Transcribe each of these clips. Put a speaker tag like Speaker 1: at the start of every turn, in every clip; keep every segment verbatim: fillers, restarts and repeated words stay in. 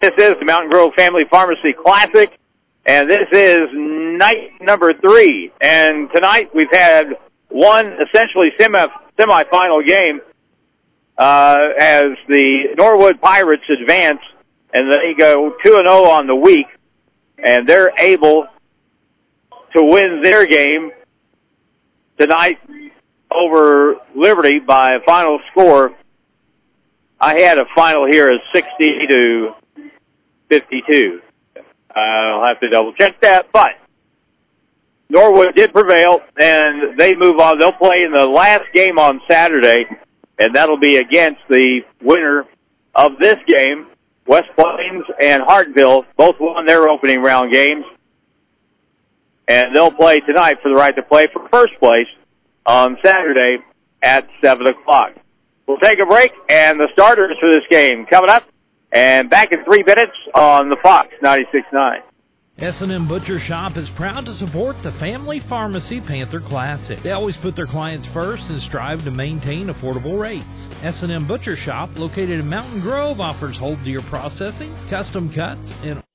Speaker 1: This is the Mountain Grove Family Pharmacy Classic, and this is night number three. And tonight we've had one essentially semi semifinal game uh, as the Norwood Pirates advance, and they go two and oh on the week, and they're able to win their game tonight over Liberty by a final score. I had a final here of sixty to fifty-two. I'll have to double check that, but Norwood did prevail, and they move on. They'll play in the last game on Saturday, and that'll be against the winner of this game. West Plains and Hartville both won their opening round games, and they'll play tonight for the right to play for first place on Saturday at seven o'clock. We'll take a break, and the starters for this game coming up, and back in three minutes on the Fox ninety-six point nine.
Speaker 2: S and M Butcher Shop is proud to support the Family Pharmacy Panther Classic. They always put their clients first and strive to maintain affordable rates. S and M Butcher Shop, located in Mountain Grove, offers whole deer processing, custom cuts, and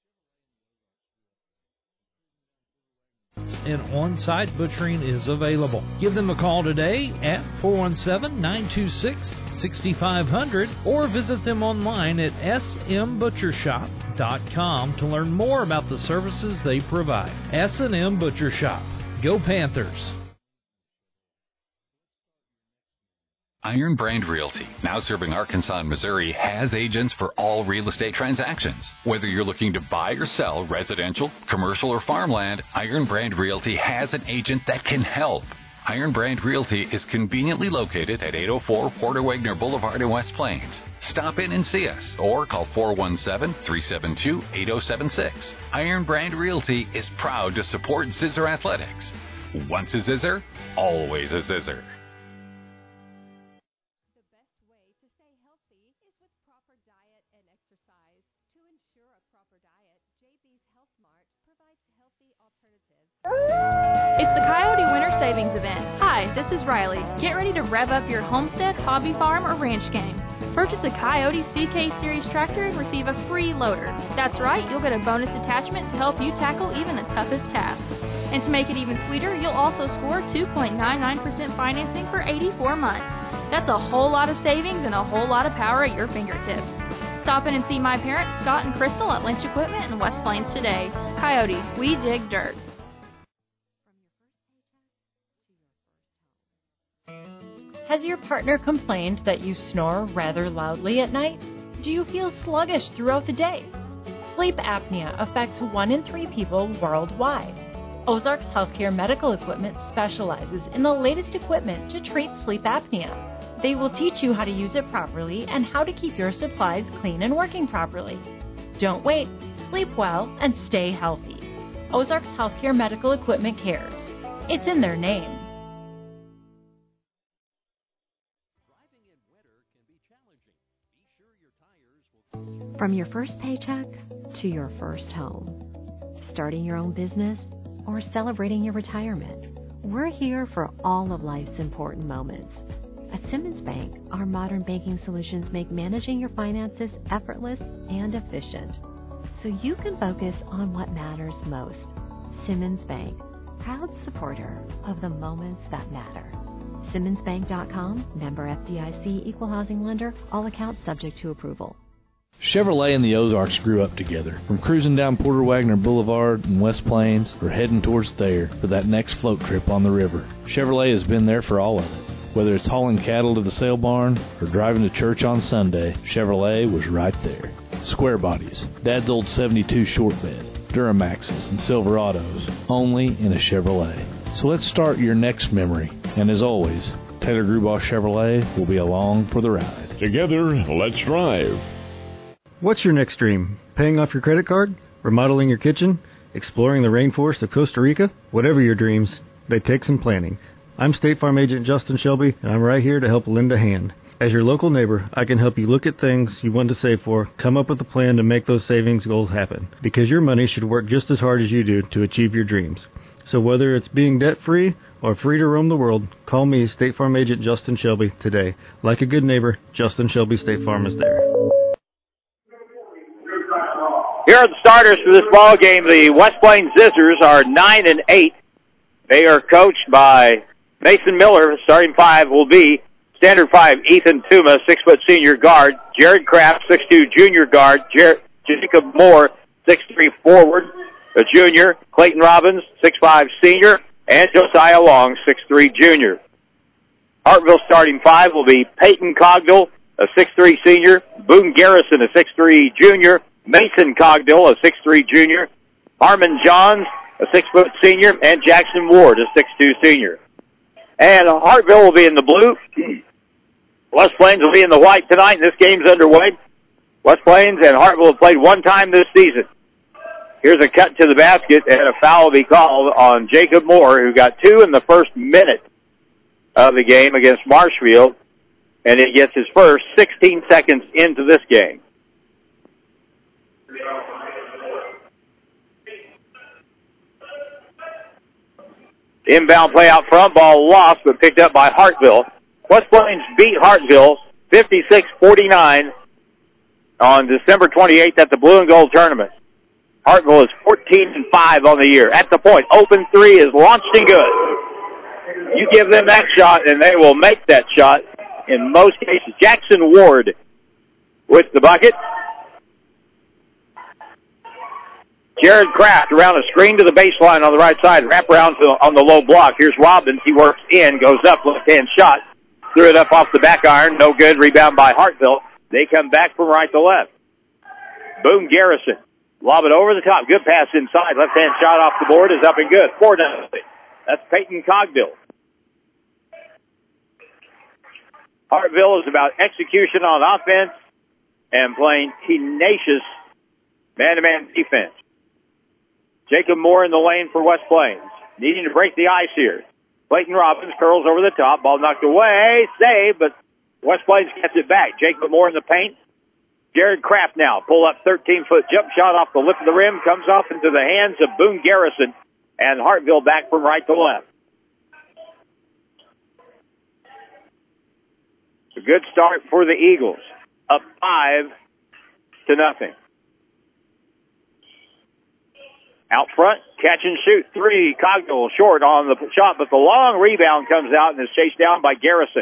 Speaker 2: and on-site butchering is available. Give them a call today at four one seven, nine two six, six five zero zero or visit them online at s m butcher shop dot com to learn more about the services they provide. S and M Butcher Shop. Go Panthers!
Speaker 3: Iron Brand Realty, now serving Arkansas and Missouri, has agents for all real estate transactions. Whether you're looking to buy or sell residential, commercial, or farmland, Iron Brand Realty has an agent that can help. Iron Brand Realty is conveniently located at eight oh four Porter Wagner Boulevard in West Plains. Stop in and see us or call four one seven, three seven two, eight oh seven six. Iron Brand Realty is proud to support Zizzer Athletics. Once a Zizzer, always a Zizzer.
Speaker 4: It's the Coyote Winter Savings Event. Hi, this is Riley. Get ready to rev up your homestead, hobby farm, or ranch game. Purchase a Coyote C K Series tractor and receive a free loader. That's right, you'll get a bonus attachment to help you tackle even the toughest tasks. And to make it even sweeter, you'll also score two point nine nine percent financing for eighty-four months. That's a whole lot of savings and a whole lot of power at your fingertips. Stop in and see my parents, Scott and Crystal, at Lynch Equipment in West Plains today. Coyote, we dig dirt.
Speaker 5: Has your partner complained that you snore rather loudly at night? Do you feel sluggish throughout the day? Sleep apnea affects one in three people worldwide. Ozarks Healthcare Medical Equipment specializes in the latest equipment to treat sleep apnea. They will teach you how to use it properly and how to keep your supplies clean and working properly. Don't wait. Sleep well and stay healthy. Ozarks Healthcare Medical Equipment cares. It's in their name.
Speaker 6: From your first paycheck to your first home, starting your own business, or celebrating your retirement, we're here for all of life's important moments. At Simmons Bank, our modern banking solutions make managing your finances effortless and efficient, so you can focus on what matters most. Simmons Bank, proud supporter of the moments that matter. Simmons Bank dot com, member F D I C, equal housing lender, all accounts subject to approval.
Speaker 7: Chevrolet and the Ozarks grew up together. From cruising down Porter Wagner Boulevard in West Plains or heading towards Thayer for that next float trip on the river, Chevrolet has been there for all of it. Whether it's hauling cattle to the sale barn or driving to church on Sunday, Chevrolet was right there. Square bodies, Dad's old seventy-two short bed, Duramaxes, and Silverados, only in a Chevrolet. So let's start your next memory. And as always, Taylor Grubaugh Chevrolet will be along for the ride.
Speaker 8: Together, let's drive.
Speaker 9: What's your next dream? Paying off your credit card? Remodeling your kitchen? Exploring the rainforest of Costa Rica? Whatever your dreams, they take some planning. I'm State Farm Agent Justin Shelby, and I'm right here to help lend a hand. As your local neighbor, I can help you look at things you want to save for, come up with a plan to make those savings goals happen. Because your money should work just as hard as you do to achieve your dreams. So whether it's being debt-free or free to roam the world, call me, State Farm Agent Justin Shelby, today. Like a good neighbor, Justin Shelby State Farm is there.
Speaker 1: Here are the starters for this ball game. The West Plains Zizzers are nine and eight. They are coached by Mason Miller. Starting five will be standard five, Ethan Tuma, six foot senior guard. Jared Kraft, six two junior guard. Jer- Jacob Moore, six three forward, a junior. Clayton Robbins, six five senior. And Josiah Long, six three junior. Hartville starting five will be Peyton Cogdill, a six three senior. Boone Garrison, a six three junior. Mason Cogdill, a six three junior. Harmon Johns, a six foot senior. And Jackson Ward, a six two senior. And Hartville will be in the blue. West Plains will be in the white tonight, and this game's underway. West Plains and Hartville have played one time this season. Here's a cut to the basket, and a foul will be called on Jacob Moore, who got two in the first minute of the game against Marshfield, and he gets his first sixteen seconds into this game. Inbound play out front, ball lost, but picked up by Hartville. West Plains beat Hartville fifty-six forty-nine on December twenty-eighth at the Blue and Gold Tournament. Hartville is fourteen and five on the year. At the point, open three is launched and good. You give them that shot, and they will make that shot in most cases. Jackson Ward with the bucket. Jared Kraft around a screen to the baseline on the right side. Wrap around to, on the low block. Here's Robbins. He works in, goes up, left-hand shot. Threw it up off the back iron. No good. Rebound by Hartville. They come back from right to left. Boone Garrison. Lob it over the top. Good pass inside. Left-hand shot off the board is up and good. four nothing. That's Peyton Cogdill. Hartville is about execution on offense and playing tenacious man-to-man defense. Jacob Moore in the lane for West Plains. Needing to break the ice here. Clayton Robbins curls over the top. Ball knocked away. Save, but West Plains gets it back. Jacob Moore in the paint. Jared Kraft now. Pull up thirteen-foot jump shot off the lip of the rim. Comes off into the hands of Boone Garrison. And Hartville back from right to left. A good start for the Eagles. Up five to nothing. Out front, catch and shoot. Three, Cogdill short on the shot, but the long rebound comes out and is chased down by Garrison.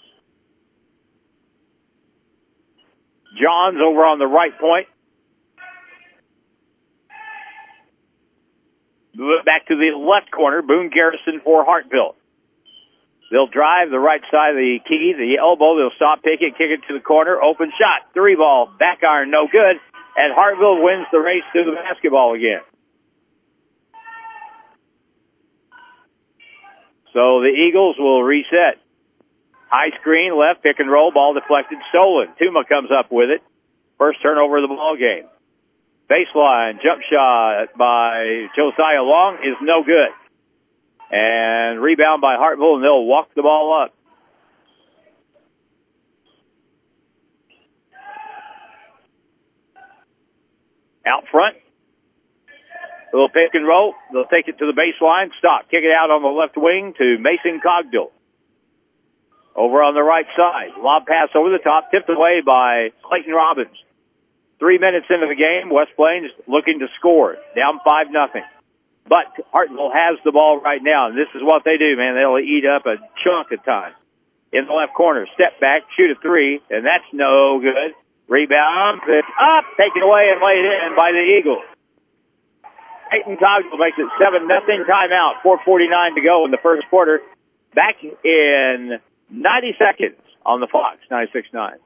Speaker 1: Johns over on the right point. Move it back to the left corner. Boone Garrison for Hartville. They'll drive the right side of the key, the elbow. They'll stop, pick it, kick it to the corner. Open shot. Three ball. Back iron, no good. And Hartville wins the race to the basketball again. So the Eagles will reset. High screen, left, pick and roll, ball deflected, stolen. Tuma comes up with it. First turnover of the ball game. Baseline, jump shot by Josiah Long is no good. And rebound by Hartville, and they'll walk the ball up. Out front. A little pick and roll. They'll take it to the baseline. Stop. Kick it out on the left wing to Mason Cogdill. Over on the right side. Lob pass over the top. Tipped away by Clayton Robbins. Three minutes into the game. West Plains looking to score. Down five nothing. But Hartville has the ball right now, and this is what they do, man. They'll eat up a chunk of time. In the left corner. Step back. Shoot a three, and that's no good. Rebound. It's up. Taken away and laid in by the Eagles. Peyton Cogdill makes it seven nothing. Timeout. four forty-nine to go in the first quarter. Back in ninety seconds on the Fox. ninety-six nine.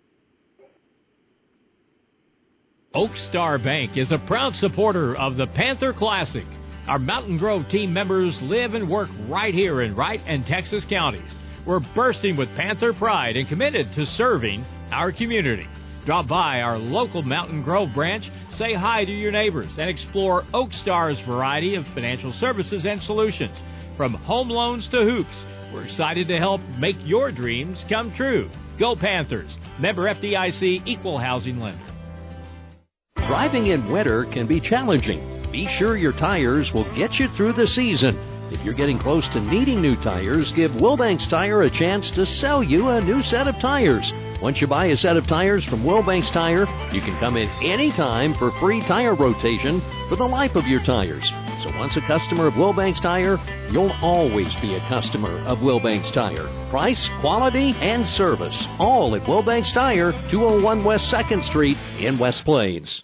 Speaker 10: Oak Star Bank is a proud supporter of the Panther Classic. Our Mountain Grove team members live and work right here in Wright and Texas counties. We're bursting with Panther pride and committed to serving our community. Drop by our local Mountain Grove branch, say hi to your neighbors, and explore Oak Star's variety of financial services and solutions. From home loans to hoops, we're excited to help make your dreams come true. Go Panthers. Member F D I C, Equal Housing Lender.
Speaker 11: Driving in winter can be challenging. Be sure your tires will get you through the season. If you're getting close to needing new tires, give Wilbanks Tire a chance to sell you a new set of tires. Once you buy a set of tires from Wilbanks Tire, you can come in anytime for free tire rotation for the life of your tires. So once a customer of Wilbanks Tire, you'll always be a customer of Wilbanks Tire. Price, quality, and service, all at Wilbanks Tire, two oh one West second Street in West Plains.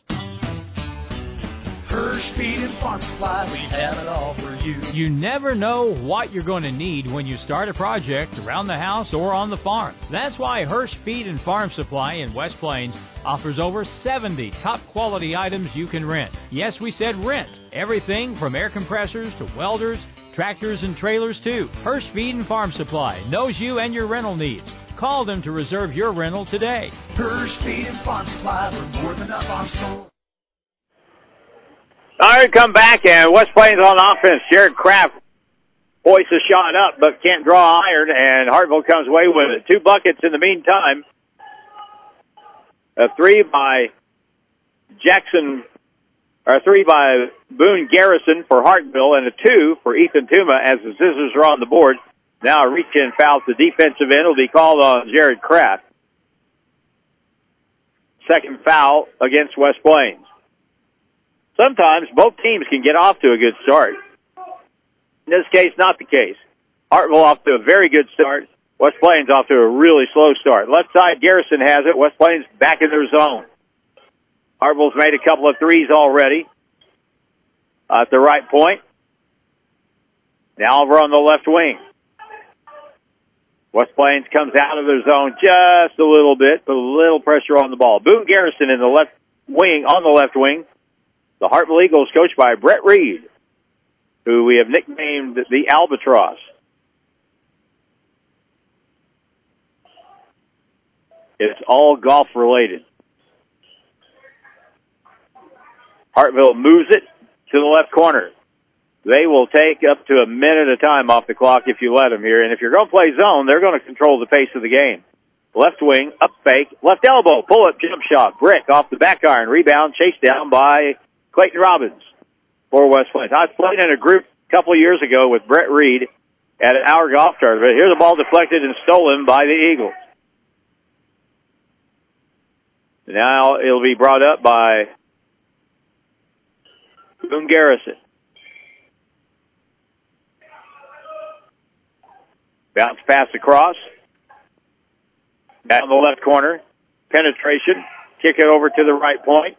Speaker 12: Hirsch Feed and Farm Supply, we have it all for you.
Speaker 10: You never know what you're going to need when you start a project around the house or on the farm. That's why Hirsch Feed and Farm Supply in West Plains offers over seventy top quality items you can rent. Yes, we said rent. Everything from air compressors to welders, tractors and trailers too. Hirsch Feed and Farm Supply knows you and your rental needs. Call them to reserve your rental today.
Speaker 12: Hirsch Feed and Farm Supply, we're more than a farm store.
Speaker 1: All right, come back, and West Plains on offense. Jared Kraft hoists a shot up, but can't draw iron, and Hartville comes away with it. Two buckets in the meantime. A three by Jackson, or a three by Boone Garrison for Hartville, and a two for Ethan Tuma as the Scissors are on the board. Now a reach-in foul to the defensive end will be called on Jared Kraft. Second foul against West Plains. Sometimes both teams can get off to a good start. In this case, not the case. Hartville off to a very good start. West Plains off to a really slow start. Left side, Garrison has it. West Plains back in their zone. Hartville's made a couple of threes already at the right point. Now over on the left wing. West Plains comes out of their zone just a little bit, put a little pressure on the ball. Boone Garrison in the left wing, on the left wing. The Hartville Eagles coached by Brett Reed, who we have nicknamed the Albatross. It's all golf related. Hartville moves it to the left corner. They will take up to a minute at a time off the clock if you let them here. And if you're going to play zone, they're going to control the pace of the game. Left wing, up fake, left elbow, pull-up jump shot, brick off the back iron, rebound, chased down by Clayton Robbins for West Plains. I played in a group a couple of years ago with Brett Reed at an hour golf tournament. Here's the ball deflected and stolen by the Eagles. Now it'll be brought up by Boone Garrison. Bounce pass across. Down the left corner. Penetration. Kick it over to the right point.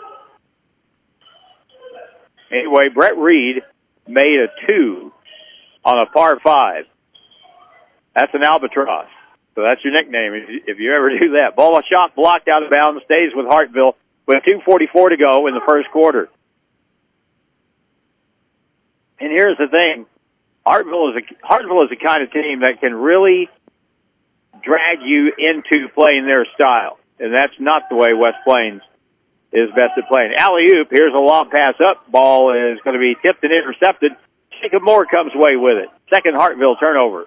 Speaker 1: Anyway, Brett Reed made a two on a par five. That's an Albatross. So that's your nickname if you ever do that. Ball shot blocked out of bounds, stays with Hartville with two forty-four to go in the first quarter. And here's the thing. Hartville is a, Hartville is the kind of team that can really drag you into playing their style. And that's not the way West Plains is best at playing. Alley-oop, here's a long pass up. Ball is going to be tipped and intercepted. Jacob Moore comes away with it. Second Hartville turnover.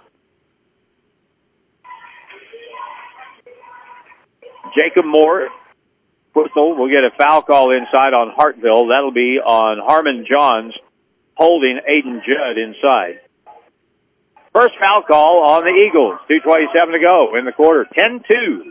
Speaker 1: Jacob Moore, whistle, will get a foul call inside on Hartville. That'll be on Harmon Johns, holding Aiden Judd inside. First foul call on the Eagles. two twenty-seven to go in the quarter. ten two.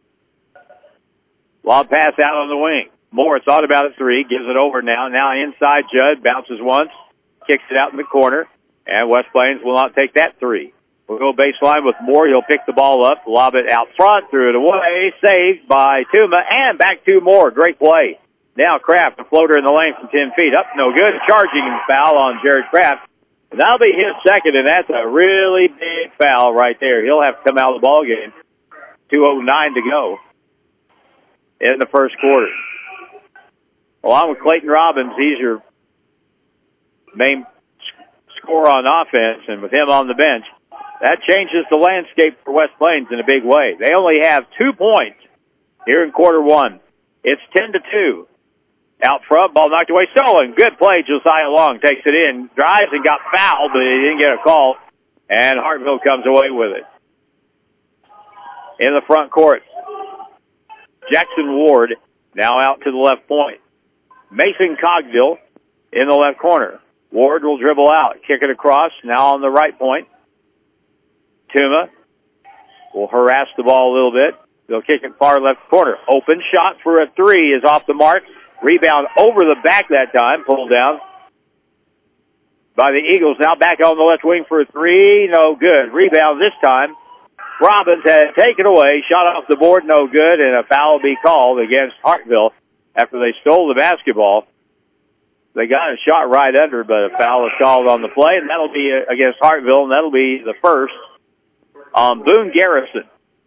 Speaker 1: Lob pass out on the wing. Moore thought about it three, gives it over now. Now inside Judd, bounces once, kicks it out in the corner, and West Plains will not take that three. We'll go baseline with Moore. He'll pick the ball up, lob it out front, threw it away, saved by Tuma, and back to Moore. Great play. Now Kraft, a floater in the lane from ten feet. Up, no good. Charging foul on Jared Kraft. And that'll be his second, and that's a really big foul right there. He'll have to come out of the ball game. two oh nine to go in the first quarter. Along with Clayton Robbins, he's your main scorer on offense, and with him on the bench, that changes the landscape for West Plains in a big way. They only have two points here in quarter one. It's ten to two. Out front, ball knocked away, stolen. Good play, Josiah Long takes it in, drives and got fouled, but he didn't get a call, and Hartville comes away with it. In the front court, Jackson Ward now out to the left point. Mason Cogdill in the left corner. Ward will dribble out, kick it across, now on the right point. Tuma will harass the ball a little bit. They'll kick it far left corner. Open shot for a three is off the mark. Rebound over the back that time. Pulled down by the Eagles. Now back on the left wing for a three. No good. Rebound this time. Robbins had taken away. Shot off the board. No good. And a foul will be called against Hartville after they stole the basketball. They got a shot right under, but a foul is called on the play, and that'll be against Hartville, and that'll be the first on Boone Garrison.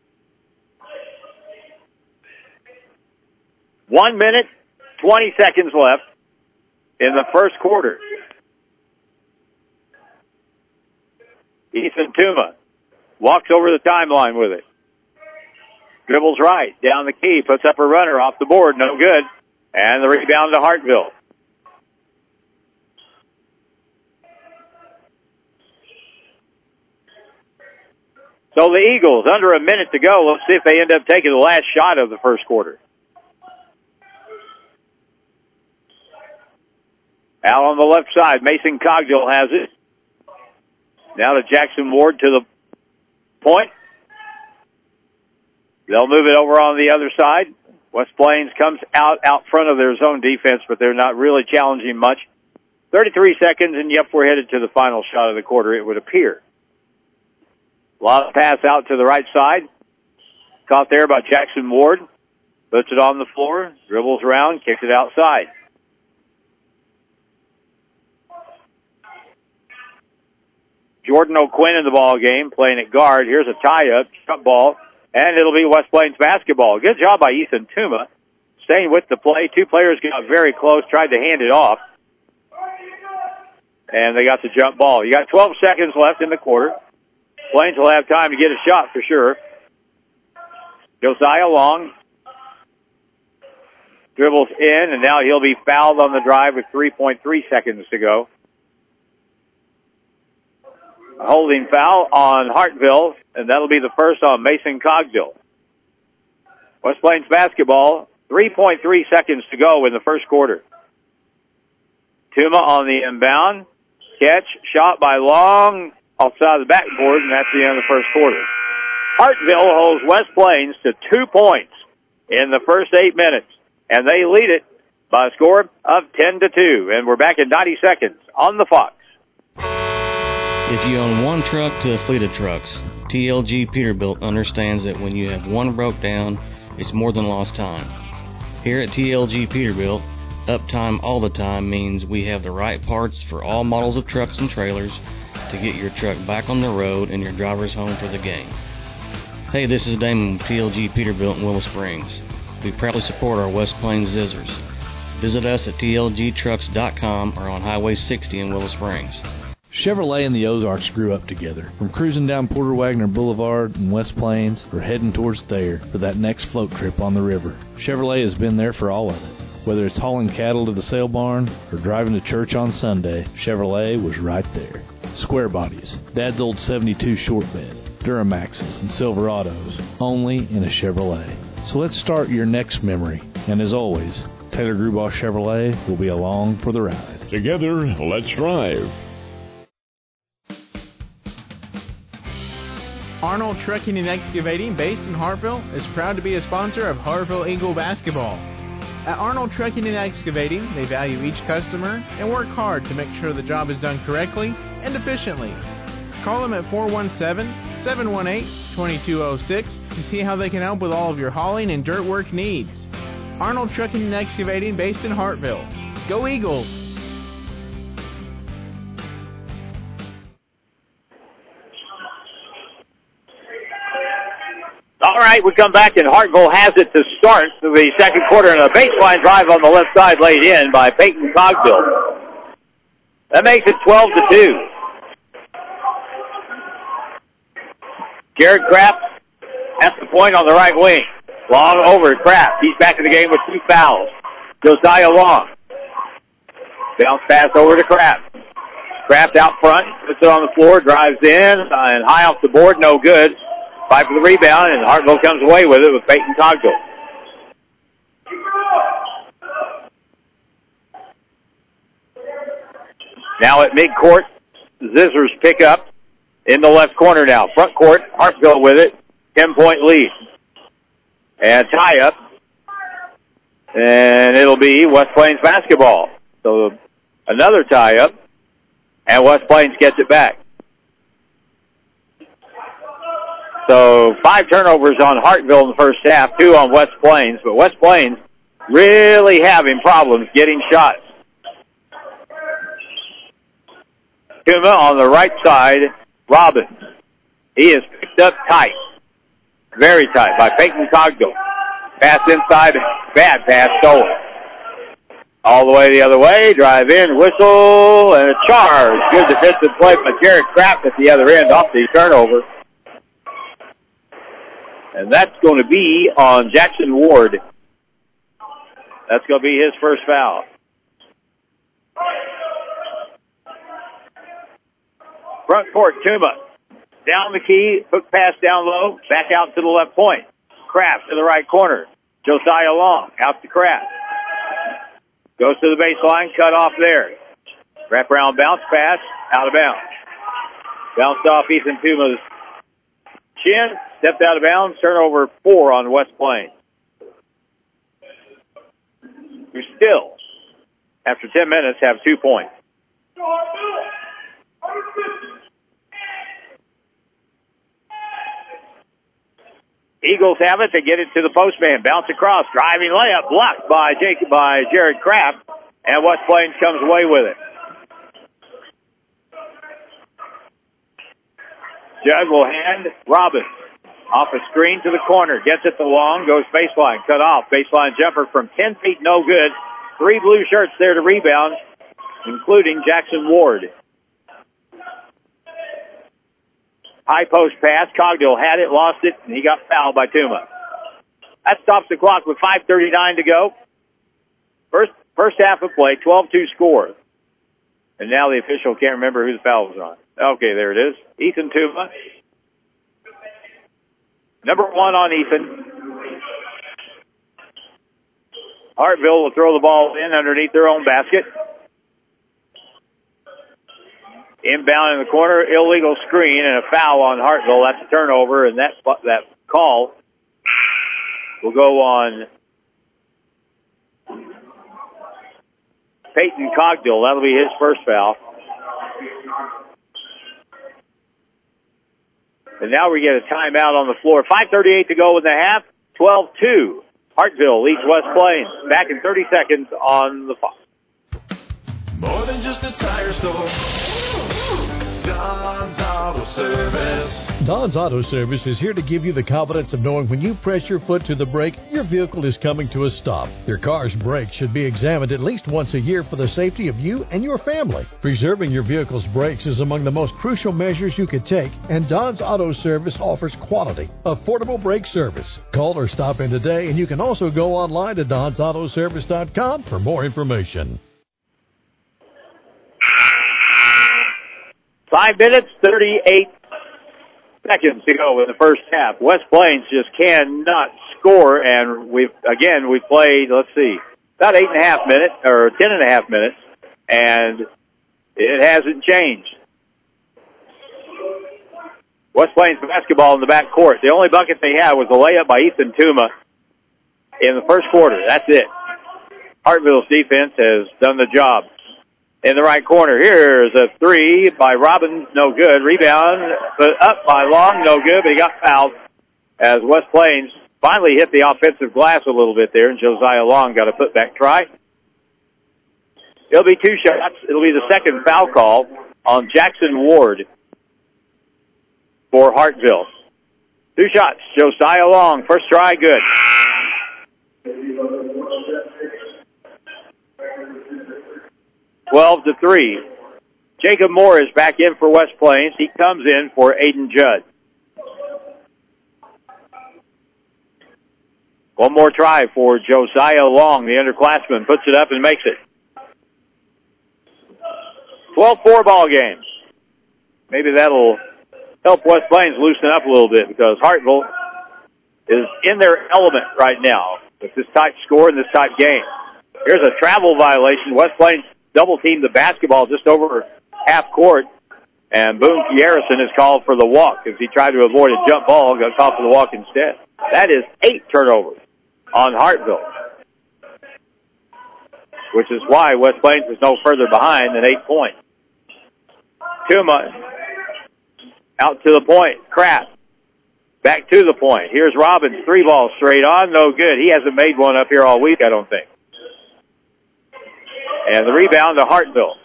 Speaker 1: One minute, twenty seconds left in the first quarter. Ethan Tuma walks over the timeline with it. Dribbles right, down the key, puts up a runner off the board, no good. And the rebound to Hartville. So the Eagles, under a minute to go, let's see if they end up taking the last shot of the first quarter. Out on the left side, Mason Cogdill has it. Now to Jackson Ward to the point. They'll move it over on the other side. West Plains comes out, out front of their zone defense, but they're not really challenging much. thirty-three seconds, and yep, we're headed to the final shot of the quarter, it would appear. A lot of pass out to the right side. Caught there by Jackson Ward. Puts it on the floor, dribbles around, kicks it outside. Jordan O'Quinn in the ball game, playing at guard. Here's a tie-up, jump ball, and it'll be West Plains basketball. Good job by Ethan Tuma, staying with the play. Two players got very close, tried to hand it off, and they got the jump ball. You got twelve seconds left in the quarter. Plains will have time to get a shot for sure. Josiah Long dribbles in, and now he'll be fouled on the drive with three point three seconds to go. A holding foul on Hartville, and that'll be the first on Mason Cogdill. West Plains basketball, three point three seconds to go in the first quarter. Tuma on the inbound. Catch, shot by Long, outside the backboard, and that's the end of the first quarter. Hartville holds West Plains to two points in the first eight minutes, and they lead it by a score of ten to two. And we're back in ninety seconds on the Fox.
Speaker 13: If you own one truck to a fleet of trucks, T L G Peterbilt understands that when you have one broke down, it's more than lost time. Here at T L G Peterbilt, uptime all the time means we have the right parts for all models of trucks and trailers to get your truck back on the road and your drivers home for the game. Hey, this is Damon with T L G Peterbilt in Willow Springs. We proudly support our West Plains Zizzers. Visit us at T L G trucks dot com or on Highway sixty in Willow Springs.
Speaker 7: Chevrolet and the Ozarks grew up together. From cruising down Porter Wagner Boulevard in West Plains or heading towards Thayer for that next float trip on the river, Chevrolet has been there for all of it. Whether it's hauling cattle to the sale barn or driving to church on Sunday, Chevrolet was right there. Square bodies, Dad's old seventy-two short bed, Duramaxes, and Silverados, only in a Chevrolet. So let's start your next memory. And as always, Taylor Grubaugh Chevrolet will be along for the ride.
Speaker 8: Together, let's drive.
Speaker 14: Arnold Trucking and Excavating, based in Hartville, is proud to be a sponsor of Hartville Eagle basketball. At Arnold Trucking and Excavating, they value each customer and work hard to make sure the job is done correctly and efficiently. Call them at four one seven, seven one eight, two two zero six to see how they can help with all of your hauling and dirt work needs. Arnold Trucking and Excavating, based in Hartville. Go Eagles!
Speaker 1: All right, we come back, and Hartville has it to start the second quarter, and a baseline drive on the left side laid in by Peyton Cogdill. That makes it twelve to two. Jared Kraft at the point on the right wing. Long over Kraft. He's back in the game with two fouls. Josiah Long. Bounce pass over to Kraft. Kraft out front, puts it on the floor, drives in, and high off the board, no good. Fight for the rebound, and Hartville comes away with it with Peyton Cogdill. Now at midcourt, Zizzers pick up in the left corner now. Front court, Hartville with it, ten-point lead. And tie up. And it'll be West Plains basketball. So another tie up. And West Plains gets it back. So five turnovers on Hartville in the first half, two on West Plains. But West Plains really having problems getting shots. Tuma on the right side, Robbins. He is picked up tight. Very tight by Peyton Cogdill. Pass inside, bad pass, stolen. All the way the other way, drive in, whistle, and a charge. Good defensive play by Jared Kraft at the other end off the turnover. And that's going to be on Jackson Ward. That's going to be his first foul. Front court, Tuma. Down the key, hook pass down low, back out to the left point. Kraft to the right corner. Josiah Long, out to Kraft. Goes to the baseline, cut off there. Wrap around bounce pass, out of bounds. Bounced off Ethan Tuma's chin, stepped out of bounds, turnover four on West Plains. We still, after ten minutes, have two points. Eagles have it. They get it to the postman. Bounce across. Driving layup. Blocked by Jake, by Jared Kraft. And West Plains comes away with it. Judd will hand Robbins off a screen to the corner. Gets it to Long. Goes baseline. Cut off. Baseline jumper from ten feet. No good. Three blue shirts there to rebound, including Jackson Ward. High post pass. Cogdill had it, lost it, and he got fouled by Tuma. That stops the clock with five thirty-nine to go. First first half of play, twelve two score. And now the official can't remember who the foul was on. Okay, there it is. Ethan Tuma. Number one on Ethan. Hartville will throw the ball in underneath their own basket. Inbound in the corner, illegal screen, and a foul on Hartville. That's a turnover, and that that call will go on Peyton Cogdill. That'll be his first foul. And now we get a timeout on the floor. five thirty-eight to go in the half. twelve two. Hartville leads West Plains. Back in thirty seconds on the Fox.
Speaker 15: More than just a tire store. Don's Auto Service.
Speaker 16: Don's Auto Service is here to give you the confidence of knowing when you press your foot to the brake, your vehicle is coming to a stop. Your car's brakes should be examined at least once a year for the safety of you and your family. Preserving your vehicle's brakes is among the most crucial measures you could take, and Don's Auto Service offers quality, affordable brake service. Call or stop in today, and you can also go online to dons auto service dot com for more information.
Speaker 1: Five minutes, thirty-eight seconds to go in the first half. West Plains just cannot score, and we've, again, we played, let's see, about eight and a half minutes, or ten and a half minutes, and it hasn't changed. West Plains basketball in the back court. The only bucket they had was a layup by Ethan Tuma in the first quarter. That's it. Hartville's defense has done the job. In the right corner, here's a three by Robbins, no good. Rebound, but up by Long, no good, but he got fouled as West Plains finally hit the offensive glass a little bit there, and Josiah Long got a putback try. It'll be two shots. It'll be the second foul call on Jackson Ward for Hartville. Two shots. Josiah Long, first try, good. twelve to three. Jacob Moore is back in for West Plains. He comes in for Aiden Judd. One more try for Josiah Long. The underclassman puts it up and makes it. twelve four ball game. Maybe that'll help West Plains loosen up a little bit because Hartville is in their element right now with this type score and this type game. Here's a travel violation. West Plains double-teamed the basketball just over half court, and Boone Garrison is called for the walk. If he tried to avoid a jump ball, got called for the walk instead. That is eight turnovers on Hartville, which is why West Plains is no further behind than eight points. Tuma out to the point. Kraft back to the point. Here's Robbins. Three balls straight on. No good. He hasn't made one up here all week, I don't think. And the rebound to Hartville.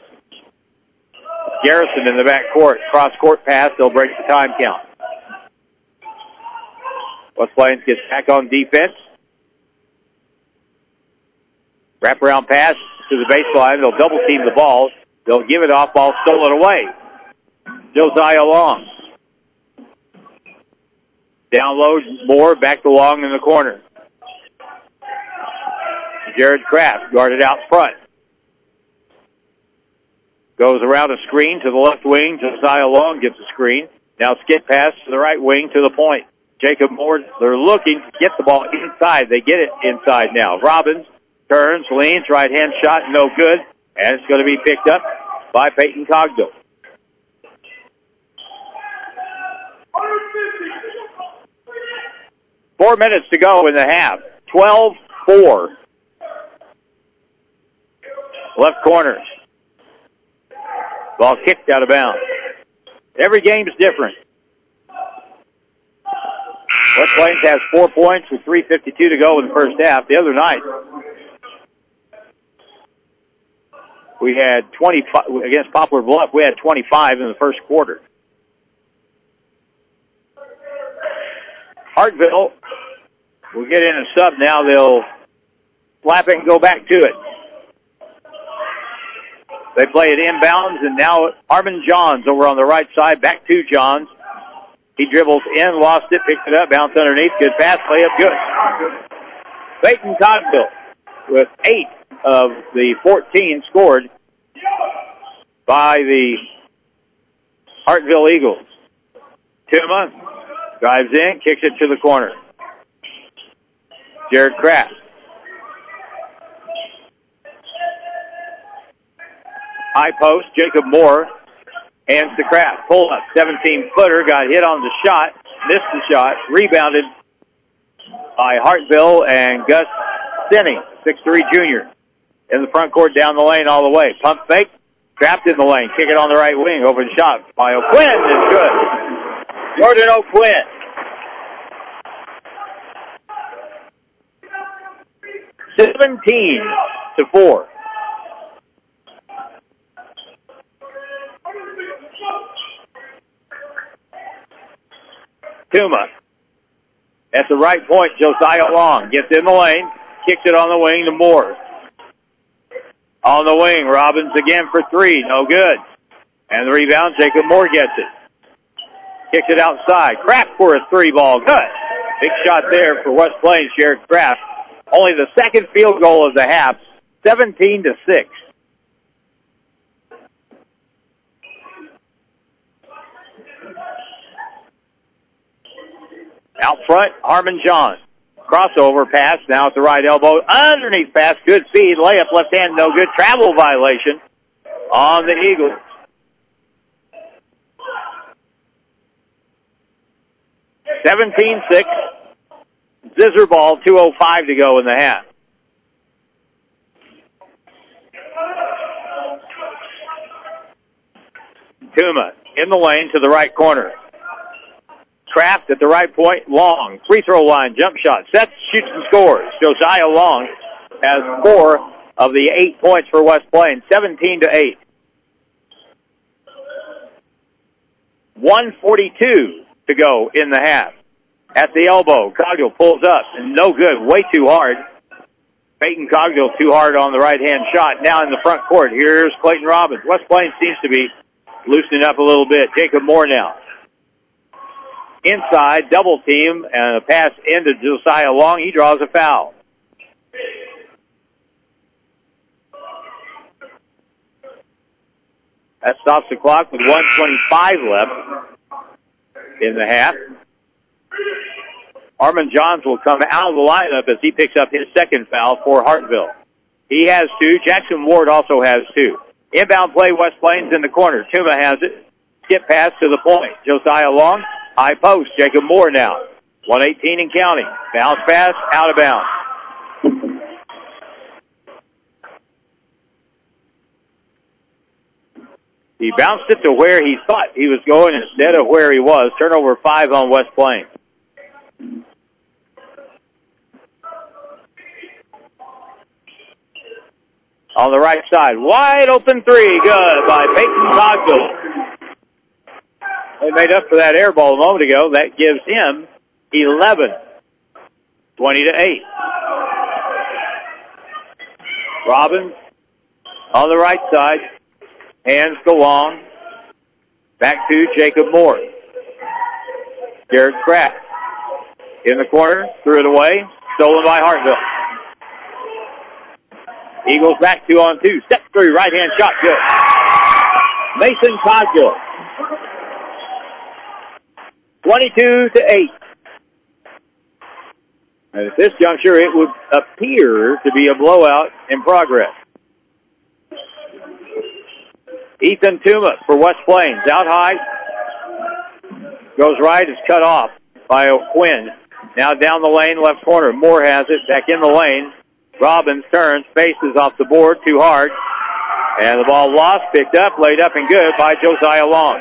Speaker 1: Garrison in the back court. Cross court pass. They'll break the time count. West Plains gets back on defense. Wraparound pass to the baseline. They'll double team the ball. They'll give it off. Ball stolen away. Josiah Long. Download Moore. Back to Long in the corner. Jared Kraft guarded out front. Goes around a screen to the left wing. Josiah Long gets a screen. Now skip pass to the right wing to the point. Jacob Moore, they're looking to get the ball inside. They get it inside now. Robbins turns, leans, right-hand shot, no good. And it's going to be picked up by Peyton Cogdill. Four minutes to go in the half. twelve four. Left corner. Ball kicked out of bounds. Every game's different. West Plains has four points with three fifty-two to go in the first half. The other night, we had twenty-five against Poplar Bluff. We had twenty-five in the first quarter. Hartville will get in a sub now. They'll slap it and go back to it. They play it inbounds, and now Harmon Johns over on the right side. Back to Johns. He dribbles in, lost it, picked it up, bounced underneath. Good pass, play up good. Peyton Cogdill with eight of the fourteen scored by the Hartville Eagles. Tuma drives in, kicks it to the corner. Jared Kraft. High post, Jacob Moore hands to Kraft. Pull up, seventeen-footer, got hit on the shot, missed the shot, rebounded by Hartville and Gus Stinney, six three junior, in the front court down the lane all the way. Pump fake, trapped in the lane, kick it on the right wing, over the shot by O'Quinn is good. Jordan O'Quinn. seventeen to four. Tuma at the right point. Josiah Long gets in the lane, kicks it on the wing to Moore. On the wing, Robbins again for three, no good. And the rebound, Jacob Moore gets it. Kicks it outside. Kraft for a three ball, good. Big shot there for West Plains, Jared Kraft. Only the second field goal of the half, seventeen to six. Out front, Harmon John. Crossover pass, now at the right elbow. Underneath pass, good speed. Layup, left hand, no good. Travel violation on the Eagles. seventeen six. Scissor ball, two oh five to go in the half. Tuma in the lane to the right corner. Kraft at the right point. Long. Free throw line. Jump shot. Sets, shoots, and scores. Josiah Long has four of the eight points for West Plains. seventeen to eight. one forty-two to go in the half. At the elbow, Cogdill pulls up. And no good. Way too hard. Peyton Cogdill too hard on the right-hand shot. Now in the front court. Here's Clayton Robbins. West Plains seems to be loosening up a little bit. Jacob Moore now. Inside, double team, and a pass into Josiah Long. He draws a foul. That stops the clock with one twenty-five left in the half. Harmon Johns will come out of the lineup as he picks up his second foul for Hartville. He has two. Jackson Ward also has two. Inbound play, West Plains in the corner. Tuma has it. Skip pass to the point. Josiah Long. High post, Jacob Moore now. one eighteen and counting. Bounce pass, out of bounds. He bounced it to where he thought he was going instead of where he was. Turnover five on West Plains. On the right side, wide open three, good by Peyton Cogdill. They made up for that air ball a moment ago. That gives him eleven, twenty to eight. Robbins on the right side, hands go long, back to Jacob Moore. Jared Kraft in the corner, threw it away, stolen by Hartville. Eagles back two on two. Step through, right-hand shot, good. Mason Cogdill. twenty-two to eight. And at this juncture, it would appear to be a blowout in progress. Ethan Tuma for West Plains. Out high. Goes right, is cut off by O'Quinn. Now down the lane, left corner. Moore has it, back in the lane. Robbins turns, faces off the board, too hard. And the ball lost, picked up, laid up and good by Josiah Long.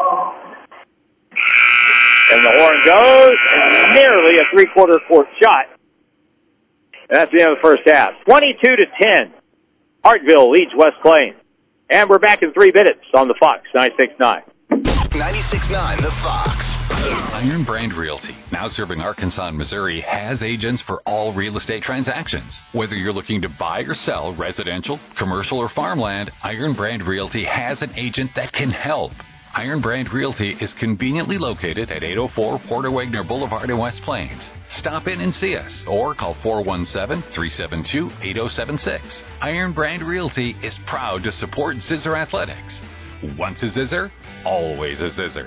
Speaker 1: And the horn goes, and nearly a three-quarter court shot. And that's the end of the first half. twenty-two to ten. Hartville leads West Plains. And we're back in three minutes on the Fox ninety-six nine.
Speaker 3: ninety-six nine, the Fox. Iron Brand Realty, now serving Arkansas and Missouri, has agents for all real estate transactions. Whether you're looking to buy or sell residential, commercial, or farmland, Iron Brand Realty has an agent that can help. Iron Brand Realty is conveniently located at eight oh four Porter Wagner Boulevard in West Plains. Stop in and see us or call four one seven, three seven two, eight oh seven six. Iron Brand Realty is proud to support Zizzer Athletics. Once a Zizzer, always a Zizzer.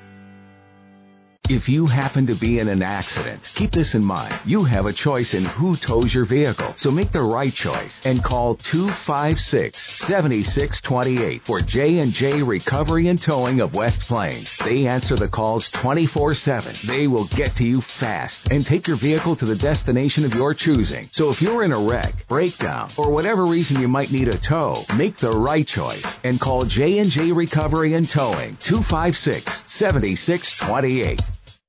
Speaker 17: If you happen to be in an accident, keep this in mind. You have a choice in who tows your vehicle, so make the right choice and call two five six, seven six two eight for J and J Recovery and Towing of West Plains. They answer the calls twenty-four seven. They will get to you fast and take your vehicle to the destination of your choosing. So if you're in a wreck, breakdown, or whatever reason you might need a tow, make the right choice and call J and J Recovery and Towing, two five six, seven six two eight.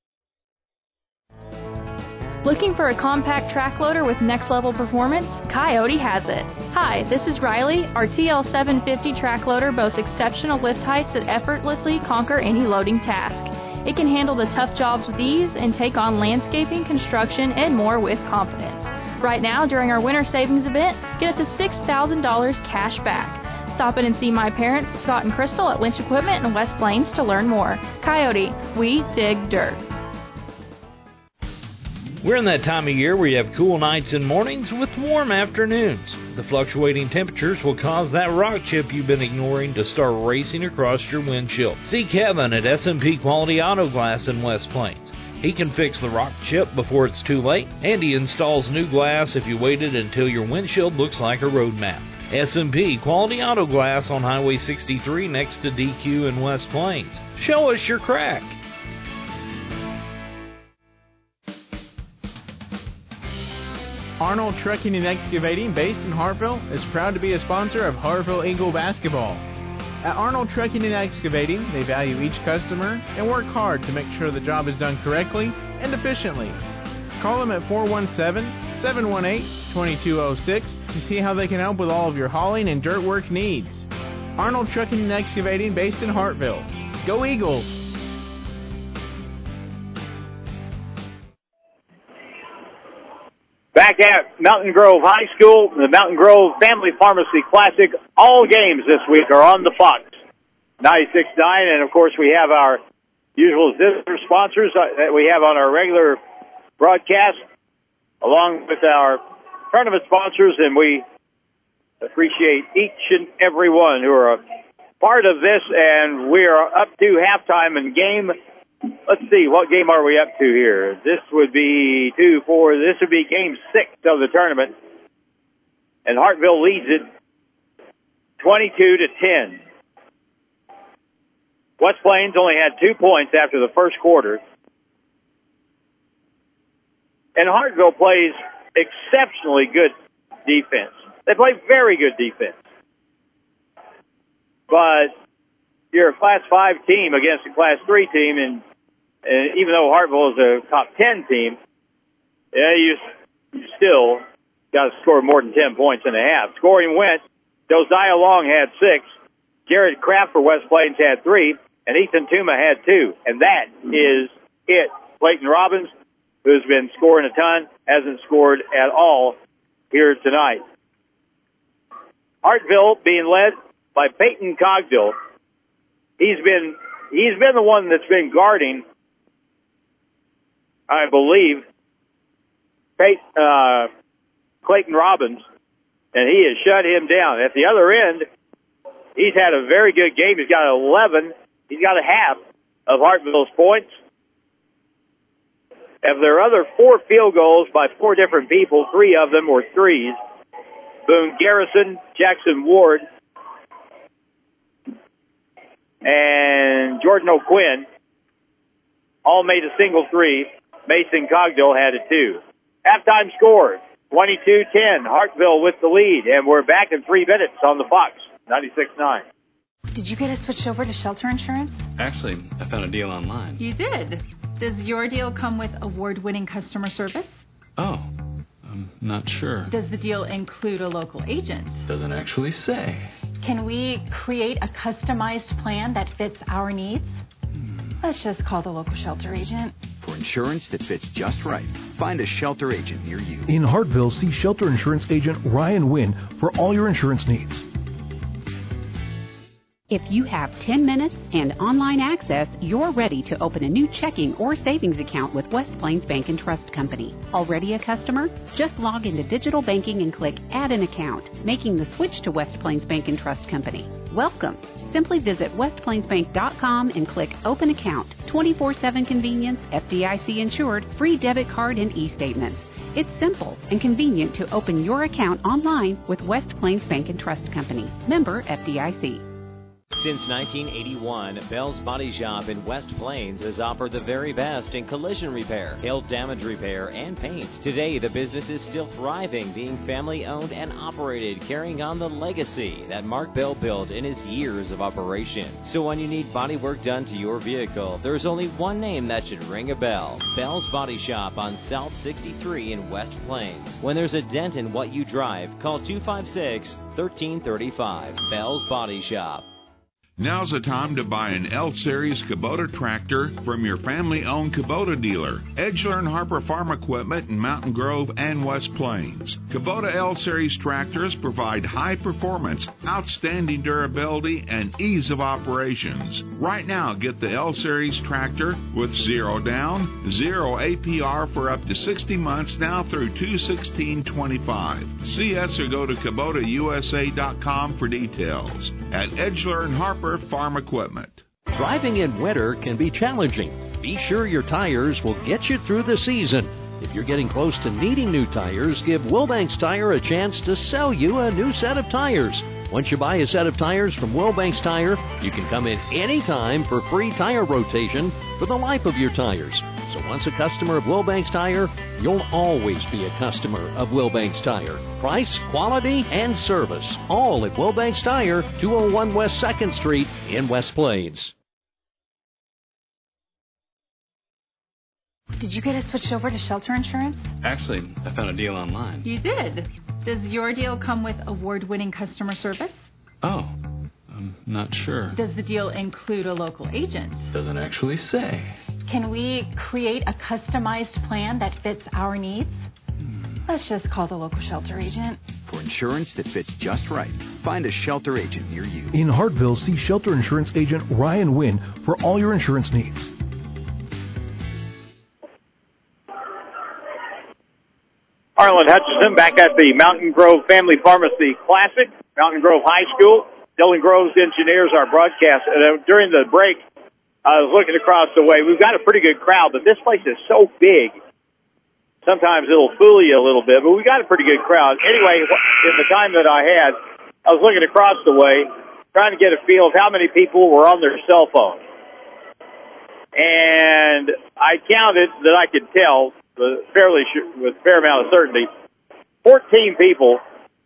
Speaker 4: Looking for a compact track loader with next level performance? Coyote has it. Hi, this is Riley. Our T L seven fifty track loader boasts exceptional lift heights that effortlessly conquer any loading task. It can handle the tough jobs with ease and take on landscaping, construction, and more with confidence. Right now, during our winter savings event, get up to six thousand dollars cash back. Stop in and see my parents, Scott and Crystal, at Lynch Equipment in West Plains to learn more. Coyote, we dig dirt.
Speaker 2: We're in that time of year where you have cool nights and mornings with warm afternoons. The fluctuating temperatures will cause that rock chip you've been ignoring to start racing across your windshield. See Kevin at S and P Quality Auto Glass in West Plains. He can fix the rock chip before it's too late, and he installs new glass if you waited until your windshield looks like a road map. S and P Quality Auto Glass on Highway sixty-three next to D Q in West Plains. Show us your crack.
Speaker 14: Arnold Trucking and Excavating, based in Hartville, is proud to be a sponsor of Hartville Eagle Basketball. At Arnold Trucking and Excavating, they value each customer and work hard to make sure the job is done correctly and efficiently. Call them at four one seven, seven one eight, two two zero six to see how they can help with all of your hauling and dirt work needs. Arnold Trucking and Excavating, based in Hartville. Go Eagles!
Speaker 1: Back at Mountain Grove High School, the Mountain Grove Family Pharmacy Classic. All games this week are on the Fox ninety-six nine, and of course we have our usual Zizzer sponsors that we have on our regular broadcast, along with our tournament sponsors, and we appreciate each and every one who are a part of this, and we are up to halftime in game. Let's see, what game are we up to here? This would be two, four. This would be game six of the tournament. And Hartville leads it twenty-two to ten. West Plains only had two points after the first quarter. And Hartville plays exceptionally good defense. They play very good defense. But you're a Class five team against a Class three team, and, and even though Hartville is a top ten team, yeah, you, you still got to score more than ten points in a half. Scoring went, Josiah Long had six, Jared Kraft for West Plains had three, and Ethan Tuma had two. And that is it. Clayton Robbins, who's been scoring a ton, hasn't scored at all here tonight. Hartville being led by Peyton Cogdill. He's been he's been the one that's been guarding, I believe, Peyton, uh, Clayton Robbins, and he has shut him down. At the other end, he's had a very good game. He's got eleven. He's got a half of Hartville's points. Of their other four field goals by four different people, three of them were threes. Boone Garrison, Jackson Ward, and Jordan O'Quinn all made a single three. Mason Cogdill had a two. Halftime score, twenty-two ten. Hartville with the lead, and we're back in three minutes on the Fox, ninety-six nine.
Speaker 18: Did you get us switched over to shelter insurance?
Speaker 19: Actually, I found a deal online.
Speaker 18: You did? Does your deal come with award-winning customer service?
Speaker 19: Oh, I'm not sure.
Speaker 18: Does the deal include a local agent?
Speaker 19: Doesn't actually say.
Speaker 18: Can we create a customized plan that fits our needs? Hmm. Let's just call the local shelter agent.
Speaker 20: For insurance that fits just right, find a shelter agent near you.
Speaker 21: In Hartville, see shelter insurance agent Ryan Wynn for all your insurance needs.
Speaker 22: If you have ten minutes and online access, you're ready to open a new checking or savings account with West Plains Bank and Trust Company. Already a customer? Just log into digital banking and click Add an Account, making the switch to West Plains Bank and Trust Company. Welcome. Simply visit west plains bank dot com and click Open Account. twenty-four seven convenience, F D I C insured, free debit card and e-statements. It's simple and convenient to open your account online with West Plains Bank and Trust Company. Member F D I C.
Speaker 23: Since nineteen eighty-one, Bell's Body Shop in West Plains has offered the very best in collision repair, hail damage repair, and paint. Today, the business is still thriving, being family-owned and operated, carrying on the legacy that Mark Bell built in his years of operation. So when you need body work done to your vehicle, there's only one name that should ring a bell. Bell's Body Shop on South sixty-three in West Plains. When there's a dent in what you drive, call two five six, one three three five. Bell's Body Shop.
Speaker 24: Now's the time to buy an L-Series Kubota tractor from your family-owned Kubota dealer. Edgeler and Harper Farm Equipment in Mountain Grove and West Plains. Kubota L-Series tractors provide high performance, outstanding durability, and ease of operations. Right now, get the L-Series tractor with zero down, zero A P R for up to sixty months now through two sixteen twenty-five. See us or go to Kubota U S A dot com for details. At Edgeler and Harper Farm Equipment.
Speaker 11: Driving in winter can be challenging. Be sure your tires will get you through the season. If you're getting close to needing new tires, give Wilbanks Tire a chance to sell you a new set of tires. Once you buy a set of tires from Wilbanks Tire, you can come in anytime for free tire rotation for the life of your tires. So once a customer of Wilbanks Tire, you'll always be a customer of Wilbanks Tire. Price, quality, and service, all at Wilbanks Tire, two oh one West second Street in West Plains.
Speaker 18: Did you get us switched over to shelter insurance?
Speaker 19: Actually, I found a deal online.
Speaker 18: You did? Does your deal come with award-winning customer service?
Speaker 19: Oh, I'm not sure.
Speaker 18: Does the deal include a local agent?
Speaker 19: Doesn't actually say.
Speaker 18: Can we create a customized plan that fits our needs? Hmm. Let's just call the local shelter agent.
Speaker 20: For insurance that fits just right, find a shelter agent near you.
Speaker 21: In Hartville, see shelter insurance agent Ryan Wynn for all your insurance needs.
Speaker 1: Harlan Hutchinson back at the Mountain Grove Family Pharmacy Classic, Mountain Grove High School. Dylan Groves engineers our broadcast. And uh, during the break, I was looking across the way. We've got a pretty good crowd, but this place is so big. Sometimes it'll fool you a little bit, but we got a pretty good crowd. Anyway, in the time that I had, I was looking across the way, trying to get a feel of how many people were on their cell phone. And I counted that I could tell with fairly with a fair amount of certainty. fourteen people